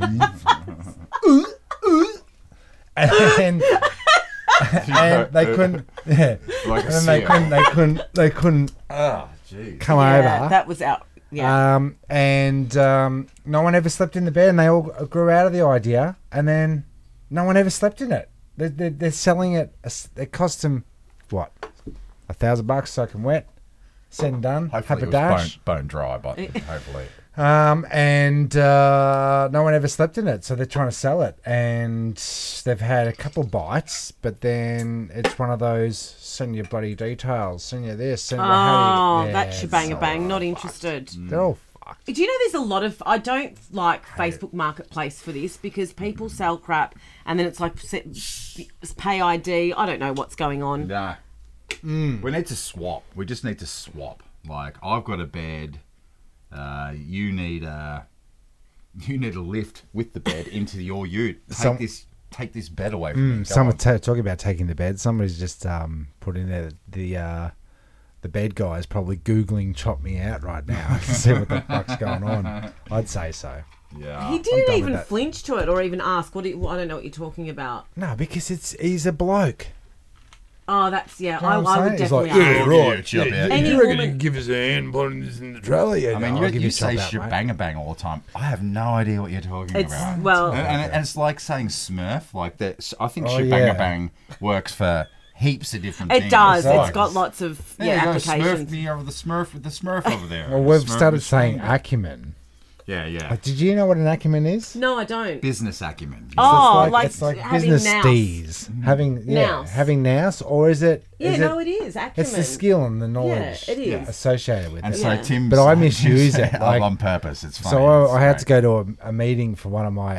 and they couldn't. Yeah. Like a And then they couldn't oh, jeez. come Yeah, over. that was out. Yeah. And no one ever slept in the bed, and they all grew out of the idea, and then no one ever slept in it. They're selling it. It cost them what, $1,000 soaking wet, said and done. Hopefully it Haberdash. was bone dry, but hopefully. And no one ever slept in it, so they're trying to sell it, and they've had a couple bites, but then it's one of those send your bloody details, send you this, send you Oh, yeah, that shebang it's bang. Not interested. They're all fucked. Do you know there's a lot of... I don't like Facebook Marketplace for this because people sell crap and then it's like pay ID. I don't know what's going on. Nah. We need to swap. We just need to swap. Like, I've got a bed. You need a lift with the bed into your ute. Take this bed away from me. Go Someone on. talking about taking the bed. Somebody's just put in there the bed guy is probably Googling "chop me out" right now to see what the fuck's going on. I'd say so. Yeah. He I'm didn't done with even that. flinch to it or even ask. I don't know what you're talking about. No, because he's a bloke. Oh, that's... Yeah, You know what I I'm would saying? He's definitely like, ask. Yeah, right. Chop out. Any woman... give us a hand putting this in the trailer? Yeah, I mean, I'll give you a say chop out, mate. shebang all the time. I have no idea what you're talking It's... about. Well... And it's like saying Smurf. Like that. I think Oh, shebang works for heaps of different It things. does. It's It's like- got lots of There you go, applications. Smurf me over the Smurf with the Smurf over there. Well, we've Smurf started is saying shebang. acumen. Yeah. Did you know what an acumen is? No, I don't. Business acumen. Oh, it's like having business nous. D's. Having Nous. having nous, or is it? Yeah, is no, it, it is. Acumen. it's the skill and the knowledge it is. associated with And it. so Yeah. Tim, But I misuse it, like- on purpose. It's funny. So It's I had to great. go to a meeting for one of my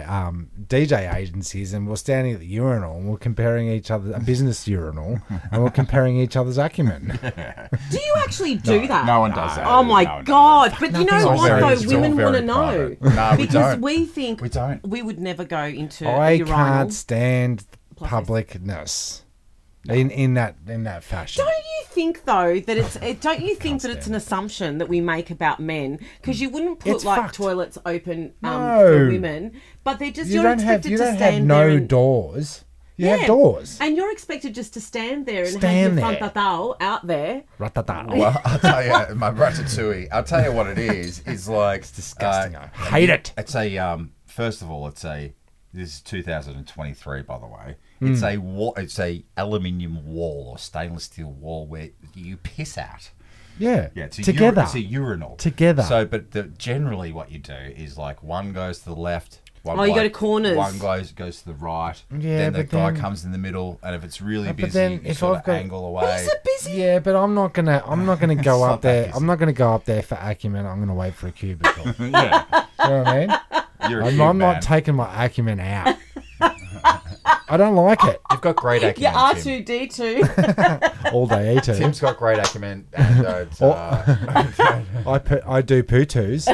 DJ agencies, and we're standing at the urinal, and we're comparing each other a business urinal, and we're comparing each other's acumen. Do you actually do that? No one does that. Oh my No one does God! But you Nothing's know all what very- though? it's all Women want to very know. private. No, we because don't. we think We don't. we would never go into I a urinal. can't stand Plus- publicness in that fashion. Don't you think though that don't you think that it's an assumption that we make about men because you wouldn't put It's like fucked. toilets open No. for women, but they're just You you're don't have expected you to don't stand have there no and, doors. You Yeah. have doors. and you're expected just to stand there and Stand have your there. fantatao out there. Ratata. Well, I'll tell you, my ratatouille. I'll tell you what it is. It's like it's disgusting. I hate it. It's a first of all, this is 2023, by the way. It's it's a aluminium wall or stainless steel wall where you piss at. Yeah. Yeah, it's a Together. it's a urinal. Together. So, but generally, what you do is like one goes to the left. One Oh, you go bloke- to corners. One goes to the right. Yeah, then the but guy then- comes in the middle, and if it's really But busy, then you if sort I've of got- angle away. Is it busy? Yeah, but I'm not gonna go It's up not that there. busy. I'm not gonna go up there for acumen. I'm gonna wait for a cubicle. You Yeah, know what I mean? you're a I'm cute not man. taking my acumen out. I don't like it You've got great acumen. Yeah, Tim. R2D2. all day. E2. Tim's got great acumen. And, I do poo-toos.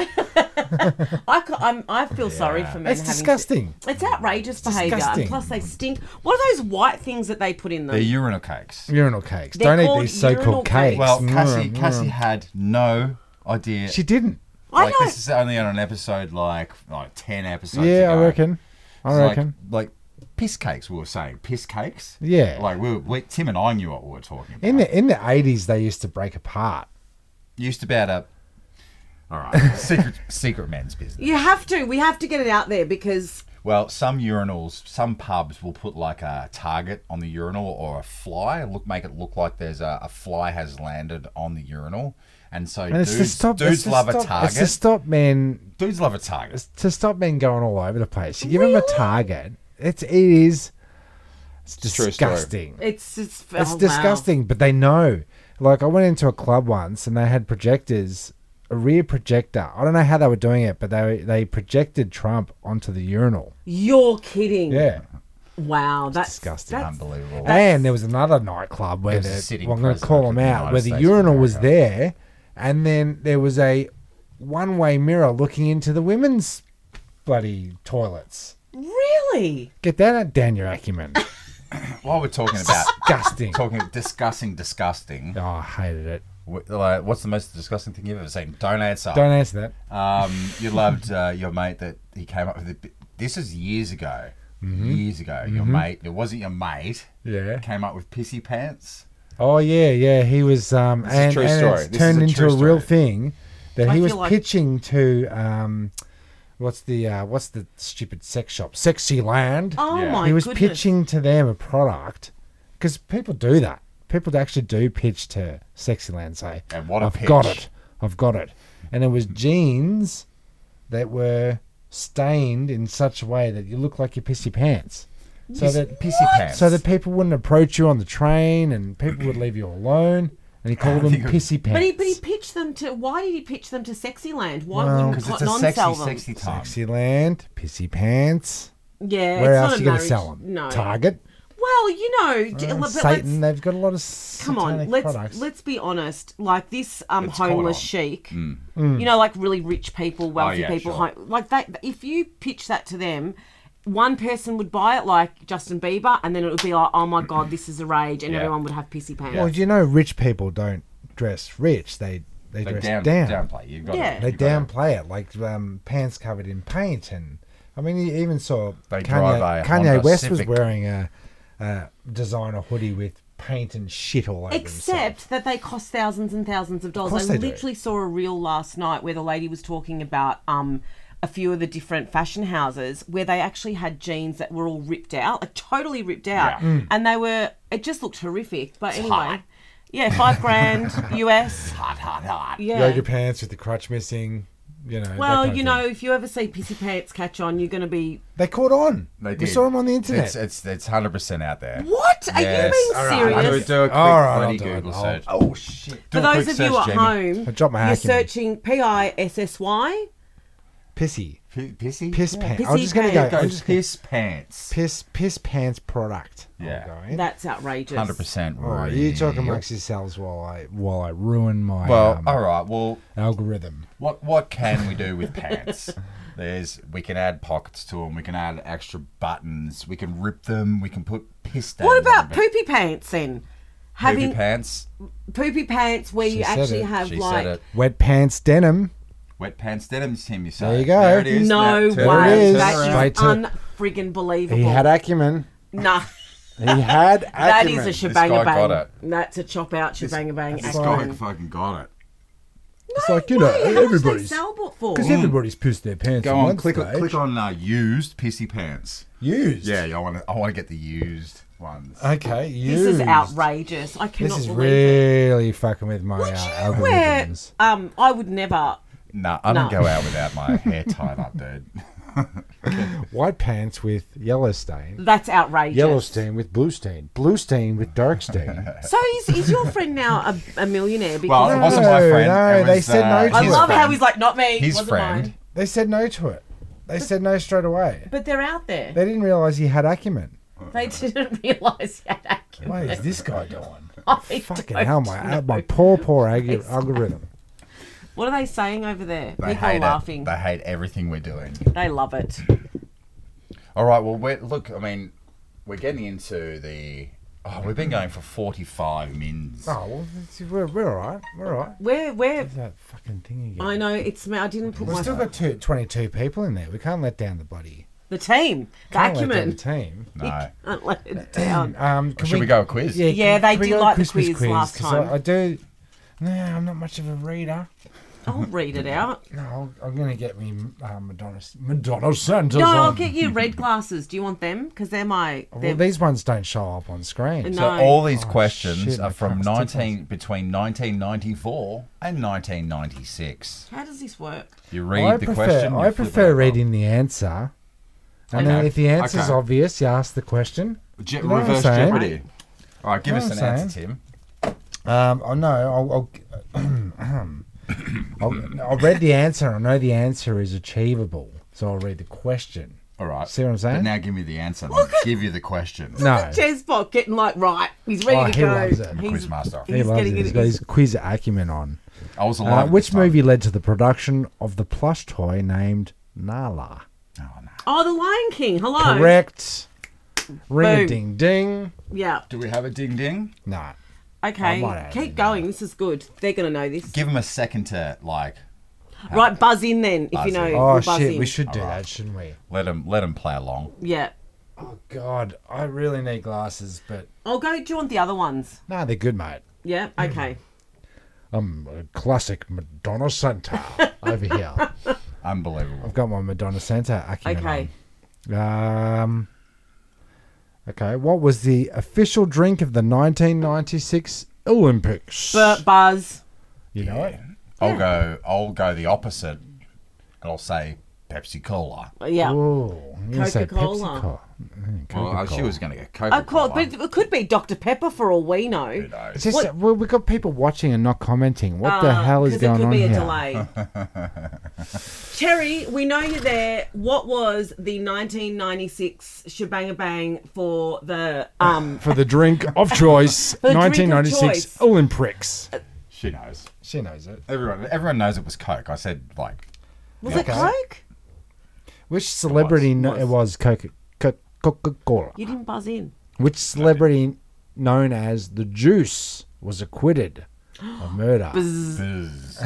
I feel sorry for men. It's having disgusting. It's outrageous behaviour. disgusting. And plus, they stink. What are those white things that they put in them? they're urinal cakes. Urinal cakes. They're Don't eat called these so-called urinal cakes. cakes. Well, Mm, Cassie had no idea. She didn't. I like know. this is only on an episode like 10 episodes Yeah, ago. I reckon. I It's reckon. Like piss cakes, we were saying. Piss cakes? Yeah. Like, Tim and I knew what we were talking about. In the 80s, they used to break apart. used to be able to. All right, secret men's business. You have to. We have to get it out there because Well, some urinals, some pubs will put like a target on the urinal or a fly. Make it look like there's a fly has landed on the urinal, and so And it's to stop. dudes it's to love a stop- target. It's to stop men. Dudes love a target. It's to stop men going all over the place. You give them a target. It is. It's true story. disgusting. it's It's oh, wow. disgusting, but they know. Like, I went into a club once and they had projectors, a rear projector. I don't know how they were doing it, but they projected Trump onto the urinal. You're kidding. Yeah. Wow, that's disgusting. Unbelievable. And there was another nightclub where There was a sitting I'm going to president call of them the out, United where the States of urinal was America. there, and then there was a one-way mirror looking into the women's bloody toilets. really. Get that down your acumen. While we're talking about Disgusting. discussing, Oh, I hated it. like, what's the most disgusting thing you've ever seen? Don't answer. Don't answer that. You loved your mate that he came up with it. This is years ago. Years ago, your mate. It wasn't your mate. Yeah. Came up with pissy pants. Oh yeah. He was and, is a true and story. it's This turned is a into true a real story. thing that I he was feel like- pitching to what's the stupid sex shop? Sexyland. Oh Yeah. my He was goodness. pitching to them a product because people do that. People actually do pitch to Sexyland, say, And what a I've pitch. got it. And it was jeans that were stained in such a way that you look like you pissed your pants. So that Pissy pants. so that people wouldn't approach you on the train and people would leave you alone. And he called them think it was- pissy pants. But he pitched them to. Why did he pitch them to Sexyland? Why Well, wouldn't because it's a Cotton On sexy, sell them? sexy time. Sexyland, pissy pants. Yeah, Where it's else not are a you going to marriage. sell them? No. Target. Well, you know, but Satan. let's, They've got a lot of come on. satanic products. Let's be honest. Like this, It's caught homeless on. chic. Mm. You know, like really rich people, wealthy yeah, people, sure. like that. If you pitch that to them, one person would buy it, like Justin Bieber, and then it would be like, oh my god, this is a rage, and Yeah. everyone would have pissy pants. Well, you know, rich people don't dress rich. They They dress down, down. downplay. You've got Yeah. to, They you've got to- downplay it, like pants covered in paint, and I mean, you even saw They drive a Kanye Honda West was Civic. wearing a designer hoodie with paint and shit all over himself. Except that they cost thousands and thousands of dollars. course I they do. literally saw a reel last night where the lady was talking about a few of the different fashion houses where they actually had jeans that were all ripped out, like totally ripped out, Yeah. and it just looked horrific. But anyway, hot. yeah, $5,000 US. Hot. Yeah. Yoga pants with the crotch missing. You know. that Well, kind of you thing. know, if you ever see pissy pants catch on, you're going to be. They caught on. They We did. saw them on the internet. It's 100% out there. What? Are Yes. you being All serious? right. Do a quick All right, bloody I'll do it. Google I'll- search. Oh shit! For those of you at home, I dropped my you're acumen. searching PISSY. Pissy. Pissy. Piss pants. Pissy I'm just going to go. pants. I'm Goes just gonna, piss pants. piss pants product. Yeah. I'm going. That's outrageous. 100%. All right, you talk amongst yourselves while I ruin my Well, all right. Well, algorithm. what can we do with pants? We can add pockets to them. We can add extra buttons. We can rip them. We can put piss stains. What on about them. poopy pants then? Poopy Having pants? poopy pants where She you said actually it. have She like said it. Wet pants denim. Wet pants denim, Tim. You say. There you go. There it is. no Now, turn way. around, it is. turn That around. Right is to- unfriggin' believable. He had acumen. Nah, He had acumen. that is a This shebang guy bang. got it. That's a chop out shebang bang. This like- guy fucking got it. It's like, you know, How much they everybody's... sell what for? Because everybody's pissed their pants Go at on, one click stage. on used pissy pants. Used. Yeah, I want to get the used ones. Okay, used. This is outrageous. I cannot This is believe it. really fucking with my Where algorithms. I would never. No, I don't No. go out without my hair tied up, dude. White pants with yellow stain. That's outrageous. Yellow stain with blue stain. Blue stain with dark stain. So is your friend now a millionaire? Because Well, it wasn't my friend. no, it they was, said no to I his love how friend. he's like, not me. His wasn't friend. mine. They said no to it. They said no straight away. But they're out there. They didn't realise he had acumen. They didn't realise he had acumen. What is this guy doing? I Fucking don't hell, know. my poor algorithm. What are they saying over there? They People are hate laughing. it. They hate everything we're doing. They love it. All right. Well, we're getting into the. Oh, we've been going for 45 mins. Oh, well, we're all right. We're all right. Where? Where's that fucking thing again? I know it's me. I didn't put We've my still got 22 people in there. We can't let down the bloody. the team, the Can't let down acumen. the team. No. Can't let it down. Can Should we go a quiz? Yeah, they can we did go like the quiz last 'Cause time. I do. Nah, I'm not much of a reader. I'll read it out. No, I'm going to get me Madonna Santas No, on. I'll get you red glasses. Do you want them? Because they're my. Well, these ones don't show up on screen. No. So all these questions shit, are my from car's between 1994 and 1996. How does this work? You read the question. I you flip prefer over. reading the answer. And then Okay, if the answer's okay. obvious, you ask the question. You know what I'm Reverse saying? Jeopardy. All right, give You us know an what I'm answer, Tim. Oh no, I'll read the answer. I know the answer is achievable, so I'll read the question. All right. See what I'm saying? But now give me the answer. I'll give you the question. No, Chesbot getting like right. He's ready to he go. loves it. He's, Quizmaster. he he's loves getting it. He's it. got his quiz acumen on. I was alive. at Which this time. movie led to the production of the plush toy named Nala? Oh, no. Oh, The Lion King. Hello. Correct. Ring a Boom. ding ding. Yeah. Do we have a ding ding? No. Okay. might add Keep it. going. This is good. They're gonna know this. Give him a second to like. Right, buzz in then if Buzz you know. in. Oh we'll buzz shit, in. we should do that, shouldn't we? Let him play along. Yeah. Oh god, I really need glasses, but I'll go. Do you want the other ones? no, they're good, mate. Yeah. Okay. A classic Madonna Santa over here. Unbelievable. I've got my Madonna Santa acumen Okay. on. Okay, what was the official drink of the 1996 Olympics? Buzz. You know it? I'll go the opposite, and I'll say Pepsi Cola. Yeah. Oh, you gonna say Coca-Cola. Pepsi-Cola. Well, she was going to get Coca Of course, Cola. but it could be Dr Pepper for all we know. It's just, well, we've got people watching and not commenting. What the hell is 'cause going it could on be a here? delay. Cherry, we know you're there. What was the 1996 shebang bang for the For the drink of choice, the drink of 1996 choice. Olympics. She knows. She knows it. Everyone knows it was Coke. I said like. was it Coke? Which celebrity was. it was Coca-Cola? You didn't buzz in. Which celebrity known as the Juice was acquitted of murder? Buzz.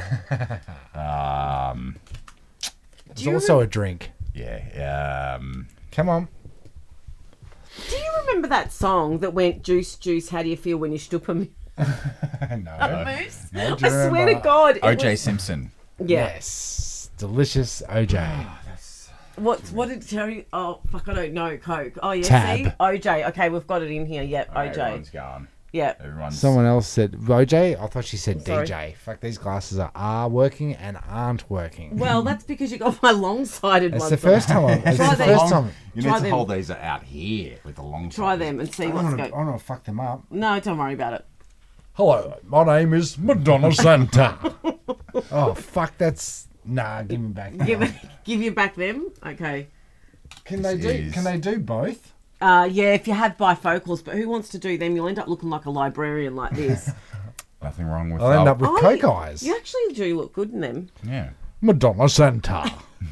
It's also a drink. Yeah. Come on. Do you remember that song that went Juice, Juice, how do you feel when you stoop a moose? No. I No, do you swear to remember? God. it O.J. was- Simpson. Yeah. Yes. Delicious OJ. What did Cherry? Oh, fuck, I don't know. Coke. Oh, yeah, Tab. see? OJ. Okay, we've got it in here. Yep, OJ. Everyone's going. Yeah. Everyone's. Someone else said OJ. I thought she said Sorry. DJ. Fuck, these glasses are working and aren't working. Well, that's because you got my long-sighted It's ones. the first on. time. It's Try the them. first time. You Try need to them. hold these out here with the long. Try them and see I what's don't going. want to fuck them up. No, don't worry about it. Hello, my name is Madonna Santa. Oh fuck, that's nah. Give me back. Give you back them. Okay. Can they do? is- Can they do both? Yeah, if you have bifocals, but who wants to do them? You'll end up looking like a librarian like this. Nothing wrong with I'll that. end up with Oh, coke you- eyes. You actually do look good in them. Yeah. Madonna Santa.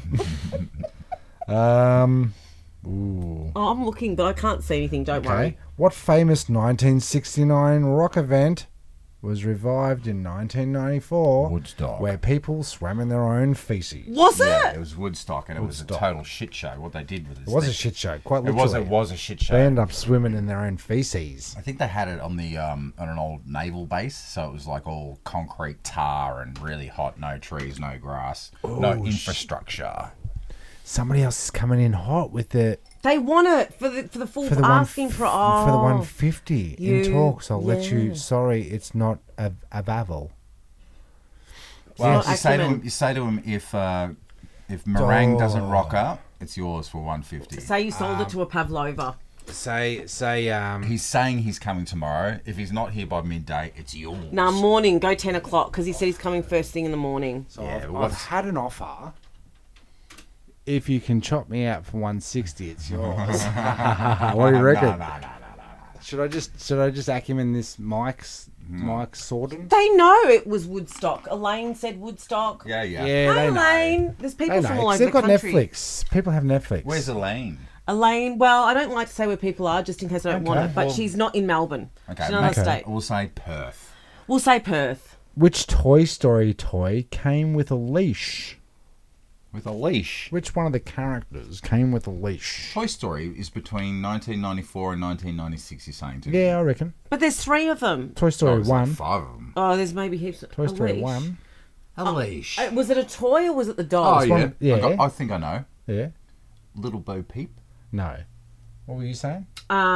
Oh, I'm looking, but I can't see anything. Don't Okay. worry. What famous 1969 rock event was revived in 1994? Woodstock. Where people swam in their own feces. Was Yeah, it? it was Woodstock, and it was Woodstock. a total shit show. What they did with it. It was a shit show, quite It literally. was a shit show. They ended up swimming in their own feces. I think they had it on the on an old naval base, so it was like all concrete tar and really hot, no trees, no grass, no infrastructure. Somebody else is coming in hot with the They want it for the full for the asking for for the 150 You- in talks. I'll let yeah. you. Sorry, it's not a Vavel. Well, not acumen. you say to him if meringue doesn't rock up, it's yours for 150. Say you sold it to a Pavlova. Say He's saying he's coming tomorrow. If he's not here by midday, it's yours. Nah, morning. Go 10 o'clock because he said he's coming first thing in the morning. So Yeah, I've, but I've what's- had an offer. If you can chop me out for 160, it's yours. What do you reckon? No. Should I just acumen this Mike's Sorden? They know it was Woodstock. Elaine said Woodstock. Yeah. Yeah, Hi, they know. Elaine. There's people They from know. all 'cause over they've the got country. Netflix. People have Netflix. Where's Elaine? Elaine, well, I don't like to say where people are just in case I don't want Okay, it, but well- she's not in Melbourne. Okay, She's in another okay. state. We'll say Perth. We'll say Perth. Which Toy Story toy came with a leash? With a leash. Which one of the characters came with a leash? Toy Story is between 1994 and 1996, you're saying to me. Yeah, I reckon. But there's 3 of them. Toy Story There's like 1. 5 of them. Oh, there's maybe heaps. Toy Story 1. A leash. Was it a toy or was it the Oh, dog? yeah. yeah. I think I know. Yeah. Little Bo Peep. No. What were you saying?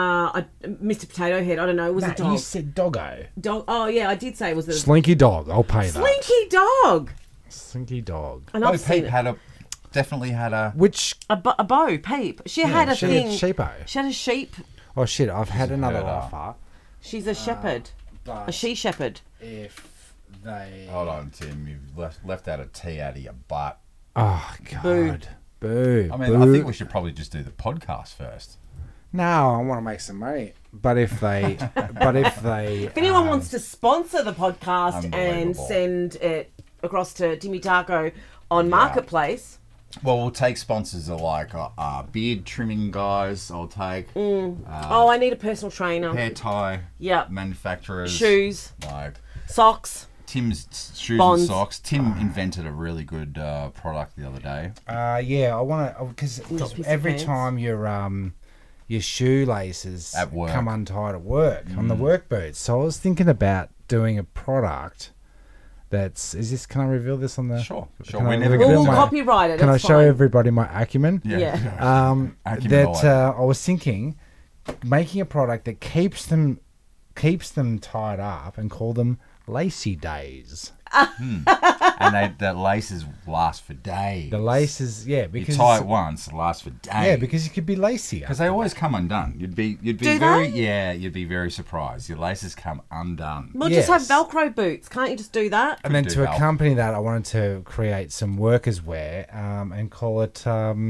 Mr. Potato Head. I don't know. It was a dog. You said doggo. Dog. Oh yeah, I did say it was a Slinky dog. I'll pay that. Slinky dog. Slinky dog. And Bo I've seen Peep it. definitely had a... Which? A Bo Peep. She had a she thing. had sheepo. She had a sheep. Oh shit! I've had another herder. offer. She's a shepherd. A she shepherd. If they. Hold on, Tim. You've left out a T out of your butt. Oh god. Boo. Boo. I mean, Boo. I think we should probably just do the podcast first. No, I want to make some money. But if they, If anyone wants to sponsor the podcast and Unbelievable. send it across to Timmy Taco on Marketplace. Well, we'll take sponsors of like beard trimming guys. I'll take I need a personal trainer. hair tie Yep. manufacturers. Shoes, Like socks. Tim's shoes Bonds. and socks. Tim invented a really good product the other day. yeah, I want to because Not piece of every pants. time your shoelaces At work. come untied at work on the work boots. So I was thinking about doing a product that's. Is this? Can I reveal this on the? Sure. Can I We never reveal We'll get my- copyright it. Can I it's show fine. everybody my acumen? Yeah. Acumen That all over. I was thinking, making a product that keeps them tied up and call them lacy days. And that laces last for days. The laces, yeah, You because tie it's- it once, it lasts for days. yeah, because you could be lacy. Because they always come undone. You'd be Do very they? you'd be very surprised. Your laces come undone. Well, just have Yes. Velcro boots. Can't you just do that? And then do to help. accompany that, I wanted to create some workers' wear and call it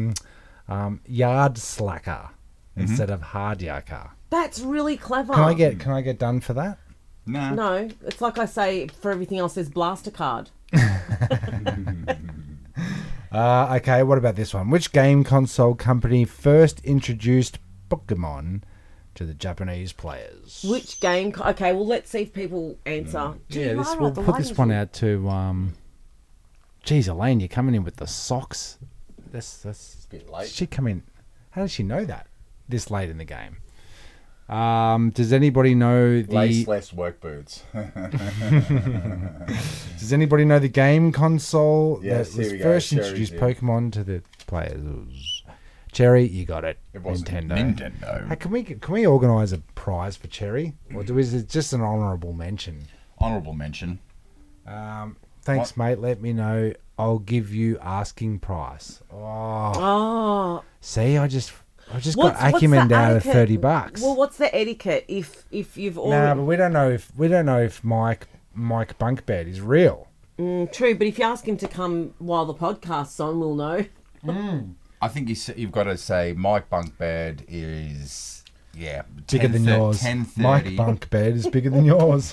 yard slacker instead of hard yakka. That's really clever. Can I get done for that? No. No, it's like I say for everything else. There's blaster card. Okay, what about this one? Which game console company first introduced Pokemon to the Japanese players? Which game? Okay, well let's see if people answer. Gee, Yeah, you this, are we'll right, the put this lighting's one really- out to. Geez, Elaine, you're coming in with the socks. That's Bit late. She come in. How does she know that this late in the game? Does anybody know the? Laceless work boots. Does anybody know the game console Yes, that was here we go. first Cherry's introduced here. Pokemon to the players? It was Cherry, you got it. It wasn't Nintendo. Hey, Nintendo. can we organise a prize for Cherry, or is it just an honourable mention? Honourable mention. Thanks, mate. Let me know. I'll give you asking price. Oh, Oh, see, I just got what's acumen the down to etiquette? $30. Well, what's the etiquette if you've Nah, already? but we don't know if Mike Bunkbed is real. True, but if you ask him to come while the podcast's on, we'll know. I think you've got to say Mike Bunkbed is Bigger than yours. 10:30. Mike Bunkbed is bigger than yours.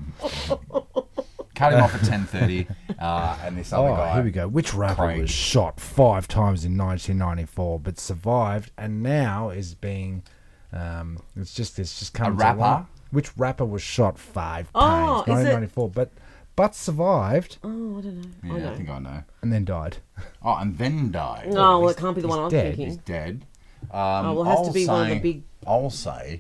Cut him off at 10:30, and this other guy. Here we go. Which rapper Craig. was shot 5 times in 1994 but survived and now is being it's just come A to rapper? light. Which rapper was shot 5 Oh, times is it- 1994 but survived Oh, I don't know. Yeah, I think I know. and then died? Oh, and then died. No, well, it can't be the one I was dead. He's thinking. dead. Oh, well, it has to be one of the big. I'll say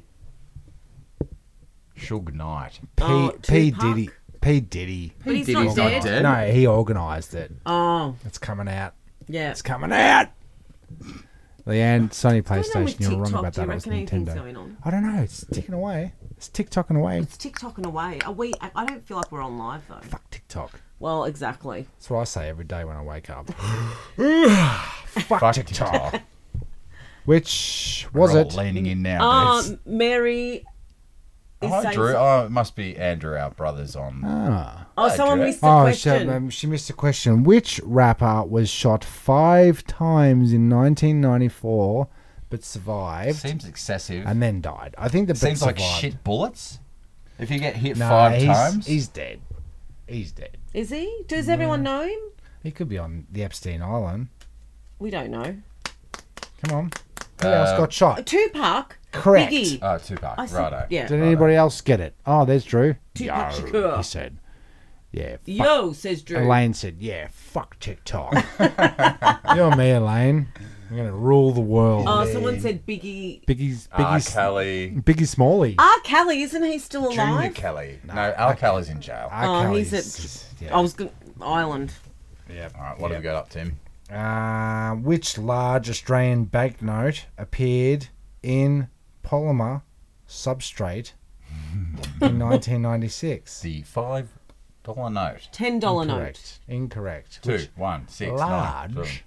Suge Knight. Oh, P Tupac? Diddy. P Diddy. But he's Diddy's not not dead. dead. No, he organised it. Oh, It's coming out. yeah. It's coming out. Leanne, Sony What's going on with PlayStation. You're wrong TikTok? about Do you that. It was reckon anything's Nintendo. going on? I don't know. It's ticking away. It's TikToking away. It's TikToking away. Are we? I don't feel like we're on live though. Fuck TikTok. Well, exactly. That's what I say every day when I wake up. Fuck TikTok. Which was We're all it? leaning in now. Mary. Is Hi, saying Drew. so- Oh, it must be Andrew, our brothers on. Oh, someone Drew. missed the Oh, question. she missed a question. Which rapper was shot 5 times in 1994 but survived Seems excessive. and then died? I think the bit Seems like survived. shit bullets. If you get hit No, 5 times, he's dead. He's dead. Is he? Does everyone know him? He could be on the Epstein Island. We don't know. Come on. Who else got shot? Tupac. Correct. Biggie. Tupac. I said- Righto. Yeah. Did anybody else get it? Oh, there's Drew. Tupac Yo, Shakur. he said. Yeah. Fuck. Yo, says Drew. Elaine said, yeah, fuck TikTok. You and me, Elaine. I'm going to rule the world. Oh, someone said Biggie. R. Kelly. Biggie Smalley. R. Kelly, isn't he still Junior alive? Kelly. No, R. Kelly's in jail. Oh, he's at Yeah. I was gonna, Ireland. Yeah. All right, what have we got up, Tim? Which large Australian banknote appeared in polymer substrate in 1996? The $5 note. $10 note. Incorrect. 2, Which 1, 6, 9. large?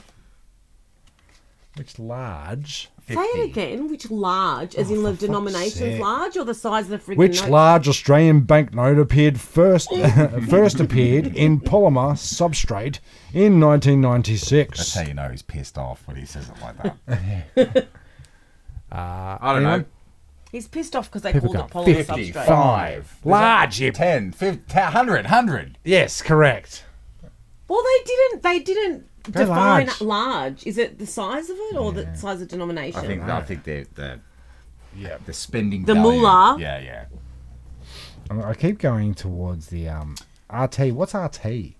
Which large? Say it again. Which large, as in the denomination's sake. large, or the size of the friggin' Which note? large Australian banknote appeared first appeared in polymer substrate in 1996? That's how you know he's pissed off when he says it like that. I don't know. anyone? He's pissed off because they People called it go, polymer 55. substrate. Large. You 10, 50, 100. Yes, correct. Well, they didn't They're define large. large. Is it the size of it or the size of denomination? I think they're the spending The value. moolah. Yeah. I keep going towards the RT. What's RT?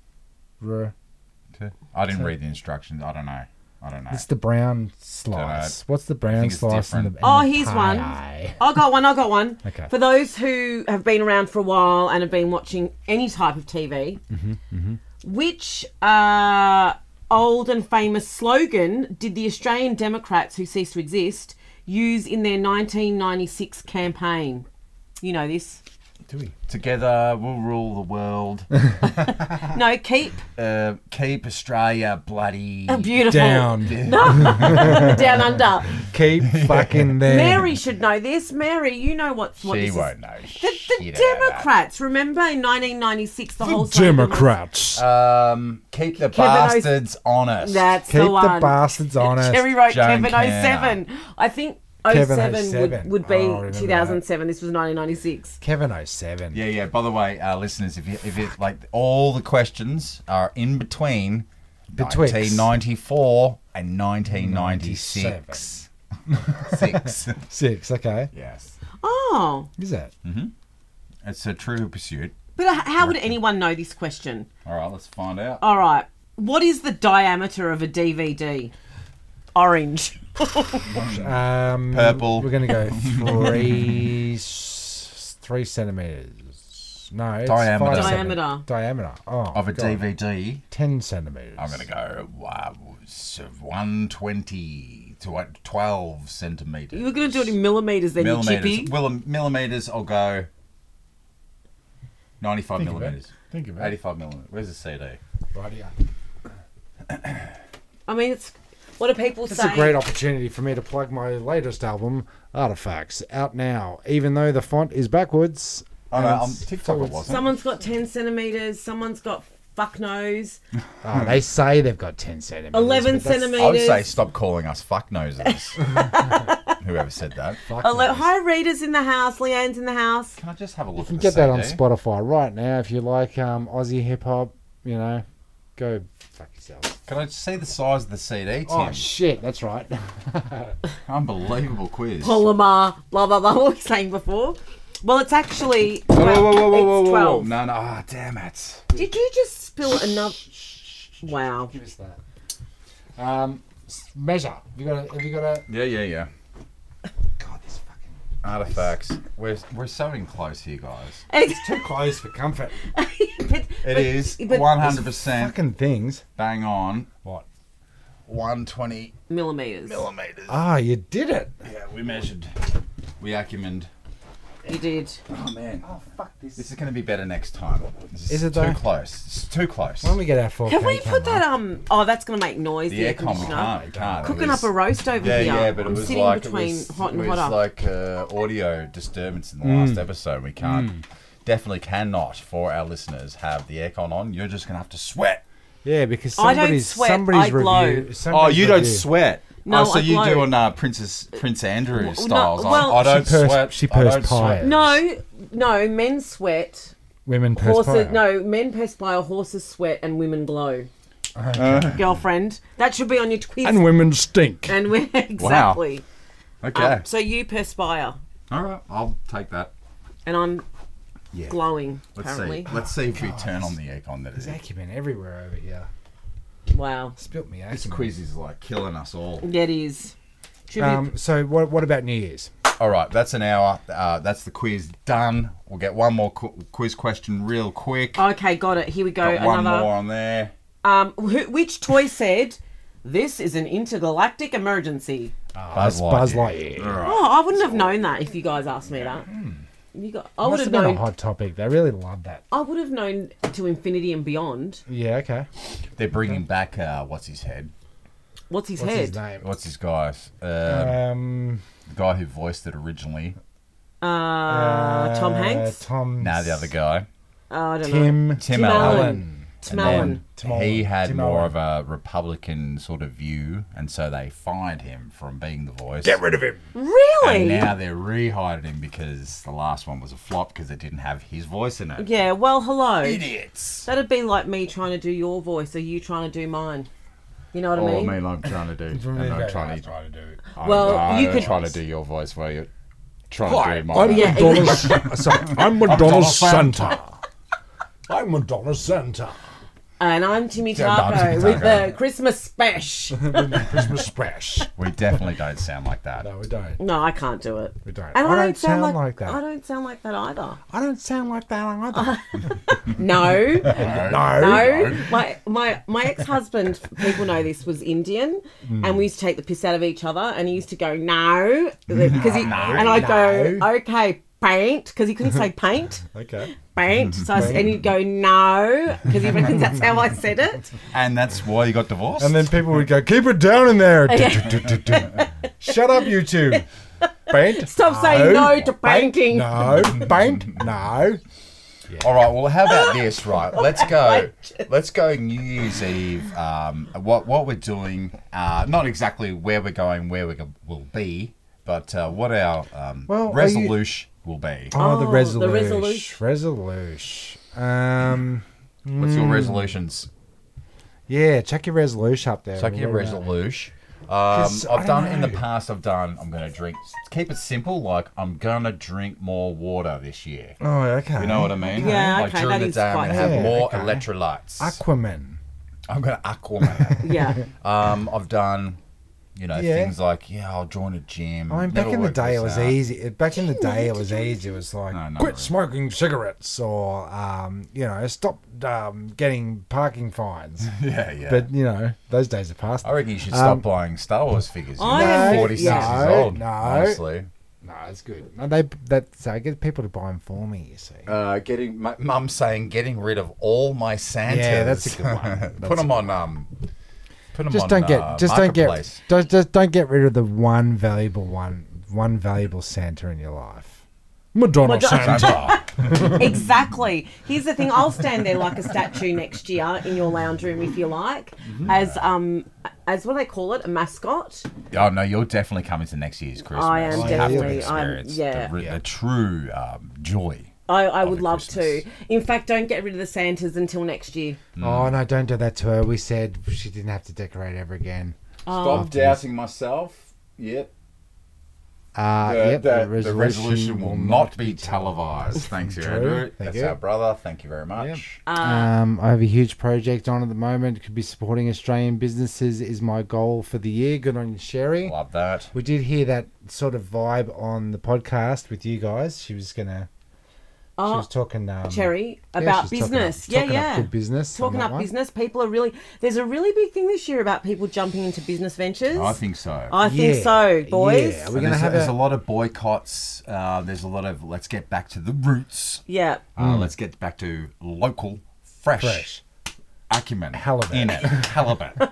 I didn't read the instructions. I don't know. It's the brown slice. What's the brown think it's slice? And different. the, Oh, and the here's one. pie? I got one. Okay. For those who have been around for a while and have been watching any type of TV, which old and famous slogan did the Australian Democrats, who ceased to exist, use in their 1996 campaign? You know this. Together we'll rule the world. No, keep Keep Australia bloody beautiful. Down. Down under. Keep fucking there. Mary should know this. Mary, you know what She this won't is. know. The shit about Democrats, remember in 1996, the whole The slogan was, Democrats. Keep the Kevin bastards honest. That's Keep the the one. bastards honest. Cherry wrote Joan Kevin 07. I think Kevin 07 07. would be Oh, I remember 2007. This was 1996. Kevin 07. Yeah. By the way, listeners, if you like, all the questions are in between Betwixt. 1994 and 1996. 6. 6, okay. Yes, Oh, Is that? it's a true pursuit. but how would anyone know this question? All right, let's find out. All right. What is the diameter of a DVD? Orange. Purple. We're going to go 3 centimeters. No, it's Diameter. 5 Diameter. Diameter. Oh, Of a God. DVD, 10 centimeters. I'm going to go 120 to 12 centimeters. You were going to do it in millimeters then, you chippy. Millimeters, I'll go 95 Think of it. millimeters. Think of it. 85 millimeters. Where's the CD? Right here. I mean, it's... What do people It's say? a great opportunity for me to plug my latest album, Artifacts, out now. Even though the font is backwards. Oh, no, and on it's TikTok it forwards. wasn't. Someone's got 10 centimetres. Someone's got fuck nose. Oh, they say they've got 10 centimeters. 11 but that's centimetres. I would say stop calling us fuck noses. Whoever said that. fuck Hello, knows. hi, Rita's in the house. Leanne's in the house. Can I just have a look You can at get the that on CD? Spotify right now if you like Aussie hip hop. You know, go fuck yourself. Can I just see the size of the CD, Tim? Oh shit, that's right. Unbelievable quiz. Polymer, blah, blah, blah. What were we saying before? Well, it's actually... Whoa, well, whoa, whoa, whoa, it's whoa, whoa, 12. No, oh, damn it. Did you just spill another... Wow. Give us that. Measure. Have you got a? Yeah. God, this fucking. Artifacts. We're so in close here, guys. It's Too close for comfort. it It is but 100% Fucking things. bang on. What? 120 millimetres. millimeters. Ah, you did it. Yeah, we measured. We acumened. You did. Oh, man. Oh fuck this. This is going to be better next time. This Is it too though? close. It's too close. Why don't we get our 4K Can we put camera? that, Oh, that's going to make noise, The the air aircon, we conditioner. can't. Cooking up a roast over Yeah, here. yeah, but I'm it was sitting like between hot and it was hotter. like audio disturbance in the last episode. We can't, definitely cannot, for our listeners, have the aircon on. You're just gonna have to sweat. Yeah, because I don't somebody's sweat, somebody's I glow. review. Oh, somebody's you don't review. sweat. No, so I you glow. do on Prince Andrew no, styles. well- I don't She pers- sweat. she I don't perspires. sweat. No, men sweat. Women Horses, perspire. no, men perspire, horses sweat, and women glow. Girlfriend, that should be on your quiz. And women stink. And we exactly. Okay. So you perspire, All right. I'll take that. and I'm Yeah. glowing. Let's Apparently. see. Let's see if we turn on the aircon. There's acumen everywhere over here. Wow. Spilt me This acumen. quiz is like killing us all. Yeah, it is. Should we- So what about New Year's? All right, that's an hour. That's the quiz done. We'll get one more quiz question real quick. Okay, got it. Here we go. Got one Another. more on there. Which toy said, "This is an intergalactic emergency"? Buzz Buzz Lightyear. Lightyear. Oh, I wouldn't have known that if you guys asked me that. I would Must have have been a known. hot topic. They really love that. I would have known to infinity and beyond. Yeah, okay. They're bringing back what's his head? What's his What's head? his name? What's his guy's? Um, The guy who voiced it originally. Tom Hanks. Tom. Now the other guy. I don't know. Tim. Tim Allen. Allen. Tim And then Allen. Tim he Allen. had Tim more Allen. of a Republican sort of view, and so they fired him from being the voice. Get rid of him. Really? And now they're rehired him because the last one was a flop because it didn't have his voice in it. Yeah. Well, hello. Idiots. That'd be like me trying to do your voice or you trying to do mine. You know what I Oh, mean? I mean, I'm trying to do. I'm trying to do it. Well, you could- trying to do your voice while you're trying Hi, to do I'm mine. Yeah. Madonna. Sorry, I'm Madonna Madonna Santa. I'm Madonna Santa. And I'm Timmy Yeah, I'm Taco Timmy with Taco. the Christmas special. Christmas splash. We definitely don't sound like that. No, we don't. No, I can't do it. We don't. And I don't sound like, like that. I don't sound like that either. I don't sound like that either. No. No. No, my ex-husband, people know this, was Indian, and we used to take the piss out of each other, and he used to go no, because and I'd go okay paint, because he couldn't say paint, Okay. paint, so and he'd go no, because he reckons that's how I said it. And that's why you got divorced? And then people would go, keep it down in there. Shut up, you two. Paint. Stop saying no to painting. No. Paint. No. All right. Well, how about this? Right. Let's go. Let's go. New Year's Eve. What we're doing? Not exactly where we're going, where we will be, but what our Well, are resolution will be. Oh, the the resolution. Resolution. What's your resolutions? Yeah, check your resolution up there. Check your What about- resolution. 'Cause I I've done don't in the know. past. I'm going to drink. Keep it simple. Like I'm going to drink more water this year. Oh, okay. You know what I mean? Yeah, Like okay, during that the is day, I'm quite going to have simple. more Okay. electrolytes. Aquaman. I'm going to Aquaman. Yeah. I've done, Yeah. things like I'll join a gym. I mean, back Never in the worked day, this it was out. easy. Back in the day, it was easy. It was like, No, not quit really. smoking cigarettes or, stop getting parking fines. Yeah. But, those days are past. I reckon you should stop buying Star Wars figures. You're I am- 46 No, years old. no. Honestly. No, it's good. No, so I get people to buy them for me, you see. Getting my mum saying getting rid of all my Santas. Yeah, that's a good one. Put them on. Put them Just on. don't Marketplace. don't get rid of the one valuable Santa in your life. Madonna Santa. Exactly. Here's the thing. I'll stand there like a statue next year in your lounge room if you like, as what do they call it, a mascot. Oh no, you're definitely coming to next year's Christmas. I am You have definitely- to I'm- experience yeah. the true joy. I would the love Christmas. to. In fact, don't get rid of the Santas until next year. Oh, no, don't do that to her. We said she didn't have to decorate ever again. Stop doubting myself. Yep. Yep, the resolution will not be televised. Thanks, True. Andrew. Thank That's you. our brother. Thank you very much. I have a huge project on at the moment. Could be supporting Australian businesses is my goal for the year. Good on you, Sherry. Love that. We did hear that sort of vibe on the podcast with you guys. She was gonna. She was talking. Cherry, yeah, about she's business. talking Yeah. up good business. on Talking that up one. business. People are really. There's a really big thing this year about people jumping into business ventures. I think so. I think Yeah, so, boys. yeah. And We're gonna have there's a lot of boycotts. There's a lot of let's get back to the roots. Yeah. Let's get back to local, fresh. Acumen. Halibut. In it. Halibut.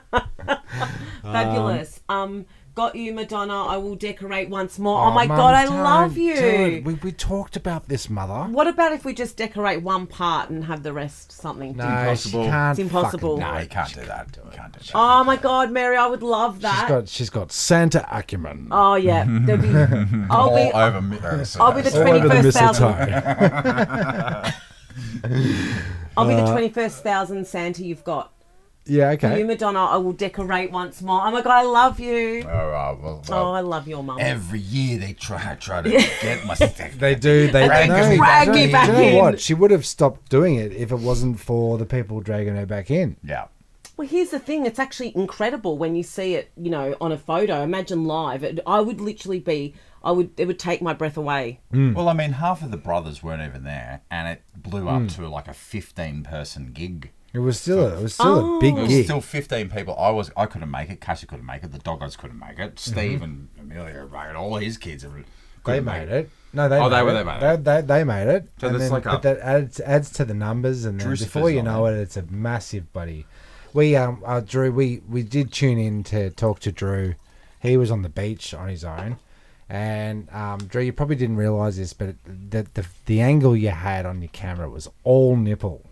Fabulous. Got you, Madonna. I will decorate once more. Oh, my Mum, God, I don't love you. do it. We talked about this, Mother. What about if we just decorate one part and have the rest something? No, impossible. she can't. It's impossible. fucking do No, it. you can't do that. You can't do that. Oh my God, Mary, I would love that. She's got Santa acumen. Oh yeah, there'll be. All I'll over I'll be the all over the 21st thousand. mistletoe. I'll be the 21st thousand Santa you've got. Yeah, For you, okay. Madonna, I will decorate once more. Oh my God, I love you. All right. Well, Oh, I love your mum. every year they try to get my stick. They do. They Drag no, me back no, in. you back know in. what? She would have stopped doing it if it wasn't for the people dragging her back in. Yeah. Well, here's the thing. It's actually incredible when you see it, on a photo. Imagine live. I would literally be... It would take my breath away. Well, I mean, half of the brothers weren't even there, and it blew up to like a 15-person gig. It was still a big It was gig. still 15 people. I couldn't make it. Cassie couldn't make it. The Doggos couldn't make it. Steve and Amelia made it. All his kids couldn't They make made it. No, they Oh, made they were- it. they made it. They made it. So And that's then, like but a- that adds to the numbers, and then Drew before you Siffer's know on it, it's a massive buddy. We Drew, we did tune in to talk to Drew. He was on the beach on his own, and Drew, you probably didn't realize this, but the angle you had on your camera was all nipple.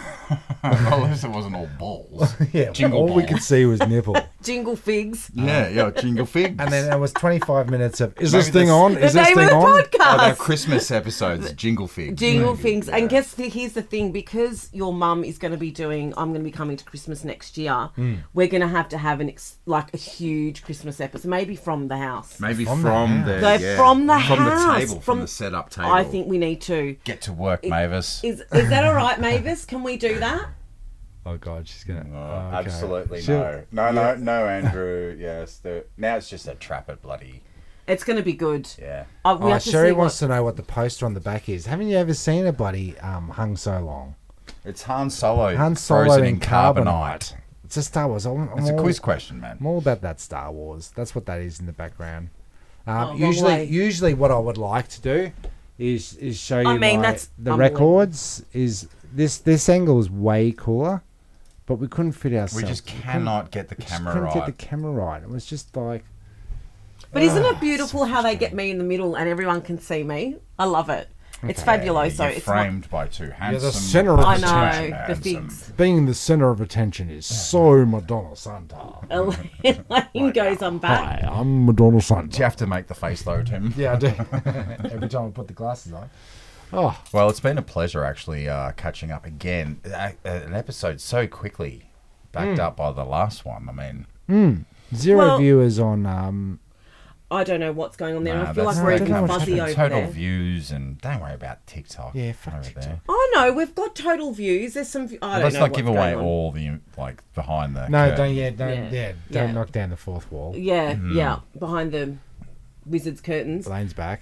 At least it wasn't all balls. Yeah, Jingle all we ball. could see was nipple. Jingle figs. Yeah, jingle figs. And then it was 25 minutes of, is Maybe this thing that's- on? The Is this name thing of the on? podcast. their Christmas episodes, jingle figs. Jingle maybe. figs. Yeah. And here's the thing, because your mum is going to be I'm going to be coming to Christmas next year, we're going to have a huge Christmas episode, maybe from the house. Maybe From from the the, So yeah, from the from house. the table, from the setup table. I think we need to. Get to work, Mavis. Is that all right, Mavis? Can we do that? Oh, God, she's going to. No, absolutely She'll- no, Andrew. Yes, now it's just a trap at bloody. It's going to be good. Yeah. We have to Sherry see wants to know what the poster on the back is. Haven't you ever seen a bloody hung so long? It's Han Solo. Han Solo frozen in carbonite. It's a Star Wars. It's a quiz question, man. I'm all about that Star Wars. That's what that is in the background. wrong way. Usually, what I would like to do is show you that's the unbelievable. records. Is this angle is way cooler, but we couldn't fit ourselves. We just cannot get the camera couldn't right. get the camera right. It was just like. But isn't it beautiful how they get me in the middle and everyone can see me? I love it. It's fabuloso. You're It's framed by two handsome. center of I the know, attention. the handsome. figs. Being the center of attention is so Madonna Santa. Elaine goes, I'm back. Hi, I'm Madonna Santa. Do you have to make the face though, Tim? Yeah, I do. Every time I put the glasses on. Oh, Well, it's been a pleasure actually catching up again. An episode so quickly backed up by the last one. I mean, zero Well- viewers on. I don't know what's going on there. nah, I feel like that's- we're I don't know even what's fuzzy happening. over total there. views, and don't worry about TikTok. Yeah, fuck over TikTok. there. Oh no, we've got total views. There's some. I don't Let's know not what's give away going on. all the behind the. No, curtain. don't Yeah. knock down the fourth wall. Yeah, yeah, behind the wizard's curtains. Blaine's back.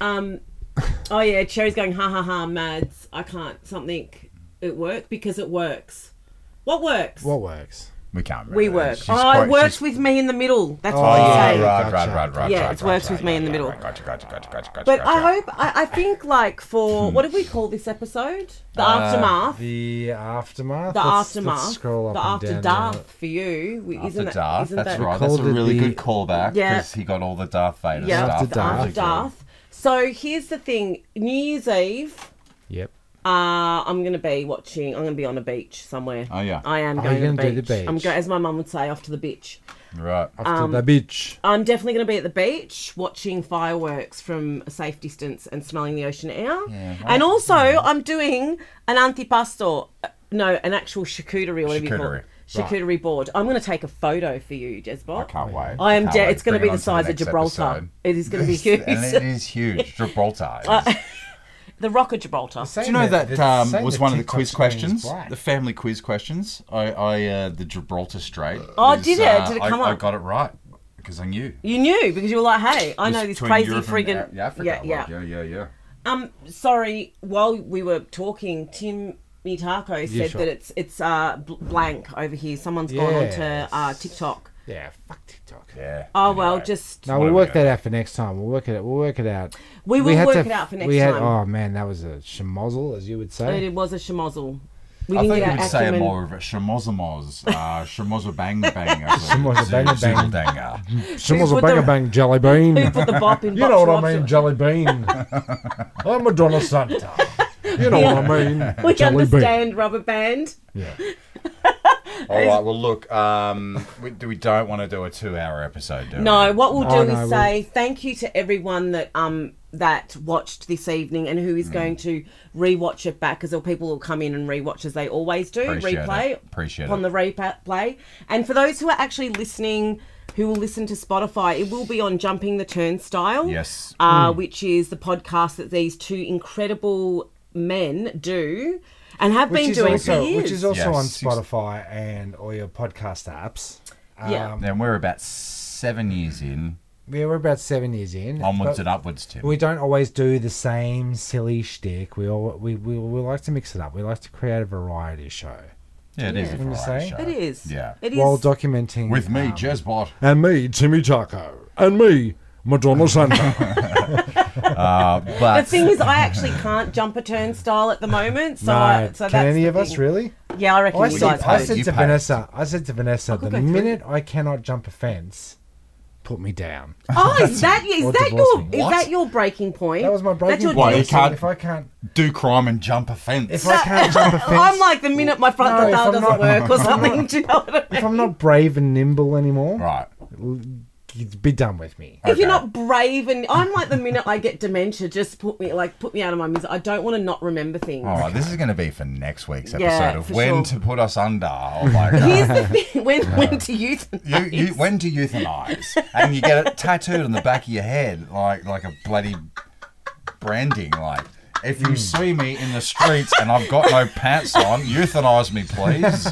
Oh yeah, Cherry's going ha ha ha Mads. I can't something. It worked because it works. What works? What works? We can't. Remember We that. work. She's Oh, quite- it works she's- with me in the middle. That's Oh, what Oh, you say. right. Yeah, right, it works with me in the middle. Gotcha. But I hope. I think like for what did we call this episode? The aftermath. The aftermath. The Let's aftermath. scroll up the and after down Darth for you. After Isn't Darth, that? that's Isn't right. that, That's a called it really the- good callback Yeah. because he got all the Darth Vader Yeah, stuff. After Darth. After Darth. So here's the thing. New Year's Eve. Yep. I'm gonna be watching. I'm gonna be on a beach somewhere. Oh, yeah. I am Oh, going you're to gonna the do beach. the beach. I'm as my mum would say, off to the beach. Right. After the beach. I'm definitely going to be at the beach watching fireworks from a safe distance and smelling the ocean air. And also, I'm doing an antipasto, an actual charcuterie or whatever you call it. Charcuterie board. I'm going to take a photo for you, Jezbot. I can't wait. I am. Can't wait. It's going to Bring be it the on to size of next Gibraltar. episode. It is going to be huge. And it is huge. Gibraltar. The Rock of Gibraltar. Do you know that was one of the quiz questions? The family quiz questions. The Gibraltar Strait. Oh, did it? Did it come I up? got it right because I knew. You knew because you were like, "Hey, I know this Between crazy Europe and friggin' Africa. yeah." Yeah. Sorry. While we were talking, Tim Mitako said sure. that it's blank over here. Someone's gone on to Yes. TikTok. Yeah, fuck TikTok. Yeah. Oh well, Anyway. just No, What we'll are we work gonna that out for next time. We'll work it out. we will had work to- it out for next we had, time. Oh man, that was a schmozzle, as you would say. It was a schmozzle. We I didn't thought you get would our say acumen. more of a shamozamoz, shamoza bang bang. Shamoza bang bang. Danger. Schmozzle put bang the- a bang jelly bean. Who put the bop in? You know what I mean, jelly bean. I'm Madonna Santa. You know what I mean, We jelly bean. understand, rubber band. Yeah. All right. Well, look. We don't want to do a 2-hour episode, do we? No, what we'll do no, is say thank you to everyone that that watched this evening and who is going to rewatch it back, because people will come in and rewatch as they always do. Appreciate on it. the replay. And for those who are actually listening, who will listen to Spotify, it will be on Jumping the Turnstile. Yes. Which is the podcast that these two incredible men do and have been doing for years. Which is also on Yes. Spotify and all your podcast apps. Yeah. And we're about 7 years in. Yeah, we're about 7 years in. Onwards but and upwards, Tim. we don't always do the same silly shtick. We like to mix it up. We like to create a variety show. Yeah, it is a Wouldn't you variety say? show. It is. Yeah. It is. While documenting... With me, Jezbot. And me, Timmy Taco. And me, Madonna Santa. The But thing is, I actually can't jump a turnstile at the moment. So, No, so can that's any the of us thing. really? Yeah, I reckon I you said, guys I could. said You to paid. Vanessa, could the go through. minute I cannot jump a fence, put me down. Oh, is that Or divorce me. your breaking point? That was my breaking That's your point. Why, you deal. can't- If I can't, do crime and jump a fence. if I can't jump a fence, I'm like the minute my front No, if door I'm doesn't not- work or something. Do you know what I mean? if I'm not brave and nimble anymore, Right. be done with me. If you're Okay. not brave, and I'm like the minute I get dementia, just put me out of my misery. I don't want to not remember things. All right, this is going to be for next week's episode Yeah, of for when sure. to put us under. Oh my God. Here's the thing: when to euthanize. When to euthanize, and you get it tattooed on the back of your head like a bloody branding. Like, if you see me in the streets and I've got no pants on, euthanize me, please.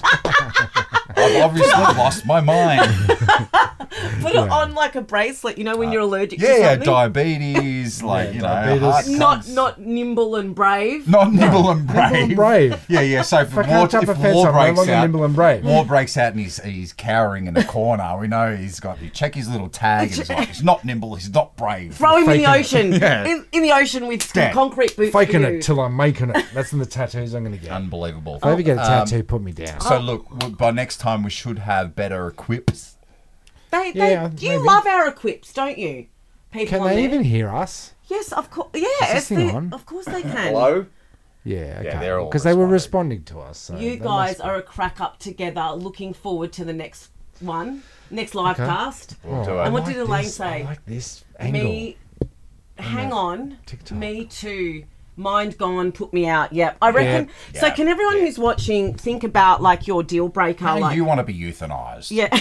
I've obviously lost my mind. Put it on like a bracelet. You know when you're allergic to Yeah, something. diabetes, like diabetes. heart Not comes- not nimble and brave. not nimble and brave. I'm brave. Yeah. So if If I can't jump a if fence, war I'm no breaks longer out, nimble and brave. war breaks out, and he's cowering in the corner. We know you check his little tag, and it's like he's not nimble, he's not brave. Throw him in the Faking it. ocean. Yeah. In the ocean with some Dead. concrete boots. Faking for you. it till I'm making it. That's the tattoos I'm going to get. Unbelievable. If I ever get a tattoo, put me down. So look, by next time we should have better equips. Yeah, You maybe. love our equips, don't you? People Can on they there. even hear us? Yes, of course. this Yes, thing they- on? of course they can. Hello. Yeah, okay. they're all because they were responding. responding to us. So You they guys must- are a crack up together. Looking forward to the next one, next live cast. We'll do Oh, it. And what I did like Elaine this- say? I like this angle. Me, hang on. TikTok. Me too. Mind gone, put me out. Yep, I reckon. Yeah. So can everyone who's watching think about like your deal breaker? How like, you want to be euthanized? yeah.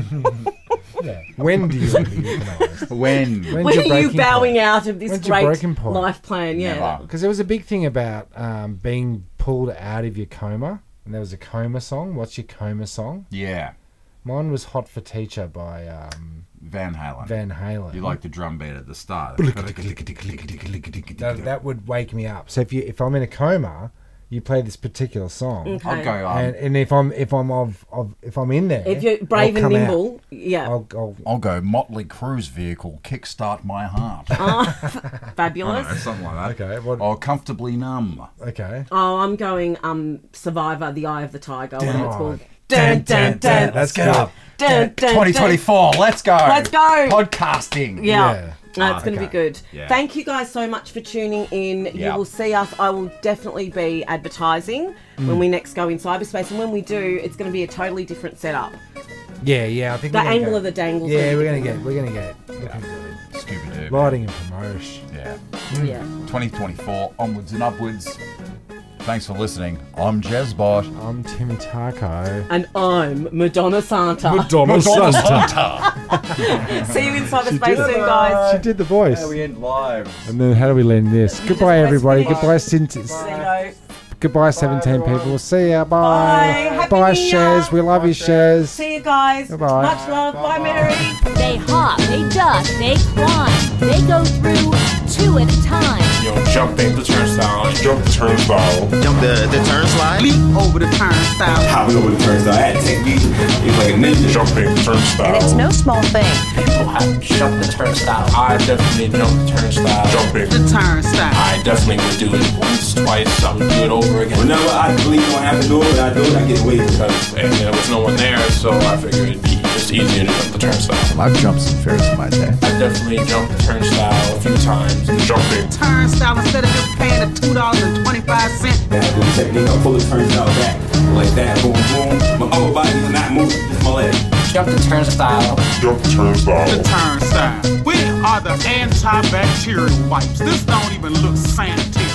Yeah. When do you want to be euthanized? When? When's When your are you breaking bowing point? out of this When's your great breaking point? life plan? Yeah. Never. Because there was a big thing about being pulled out of your coma, and there was a coma song. What's your coma song? Yeah. Mine was "Hot for Teacher" by Van Halen. Van Halen. You like the drum beat at the start. that would wake me up. So if I'm in a coma, you play this particular song, Okay. I'd go. and if I'm in there, If you're brave I'll and come out. nimble, yeah, I'll go Motley Crue's vehicle, kickstart my heart. fabulous. Something like that. Okay, what- Or comfortably numb. Okay. Oh, I'm going Survivor, The Eye of the Tiger, whatever it's Oh, called. Dun, dun, dun. Let's get good. up. Dun, dun, 2024. Let's go. Let's go. Podcasting. Yeah. Yeah. No, it's going to be okay. good. Yeah. Thank you guys so much for tuning in. Yeah. You will see us. I will definitely be advertising when we next go in cyberspace. And when we do, it's going to be a totally different setup. Yeah. I think The we're gonna angle go- of the dangle. Yeah, we're gonna get looking good. Scooby-Doo. Lighting and promotion. Yeah. Yeah. 2024. Onwards and upwards. Thanks for listening. I'm Jezbot. I'm Timmy Taco. And I'm Madonna Santa. Madonna Santa. See you in cyberspace soon, guys. She did the voice. We end live. And then how do we land this? Goodbye, press everybody. finish. Goodbye, There you go. Goodbye, 17 people. See ya. Bye. Bye. Happy Bye, New Year. Shares. We love you, Shares. See you guys. Goodbye. Much love. Bye, Mary. They hop, they duck, they climb. They go through two at a time. Jumping the turnstile. Jump the turnstile. Jump the turnstile. Leap over the turnstile. Hop over the turnstile. I had to take me. It's like a ninja. Jumping the turnstile. It's no small thing. People have jumped the turnstile. I definitely jumped the turnstile. Jumping. The turnstile. I definitely would do it once, twice. I would do it over again. Whenever I believe I have to do it, I do it. I get away because and there was no one there, so I figured it'd be just easier to jump the turnstile. I've jumped some fairs in my day. I definitely jumped the turnstile a few times. Jumping. Turnstile instead of just paying the $2.25. That little technique, I pull the turnstile back. Like that, boom, boom. My upper body is not moving, just my leg. Jump the turnstile. Jump the turnstile. The turnstile. We are the antibacterial wipes. This don't even look sanitary.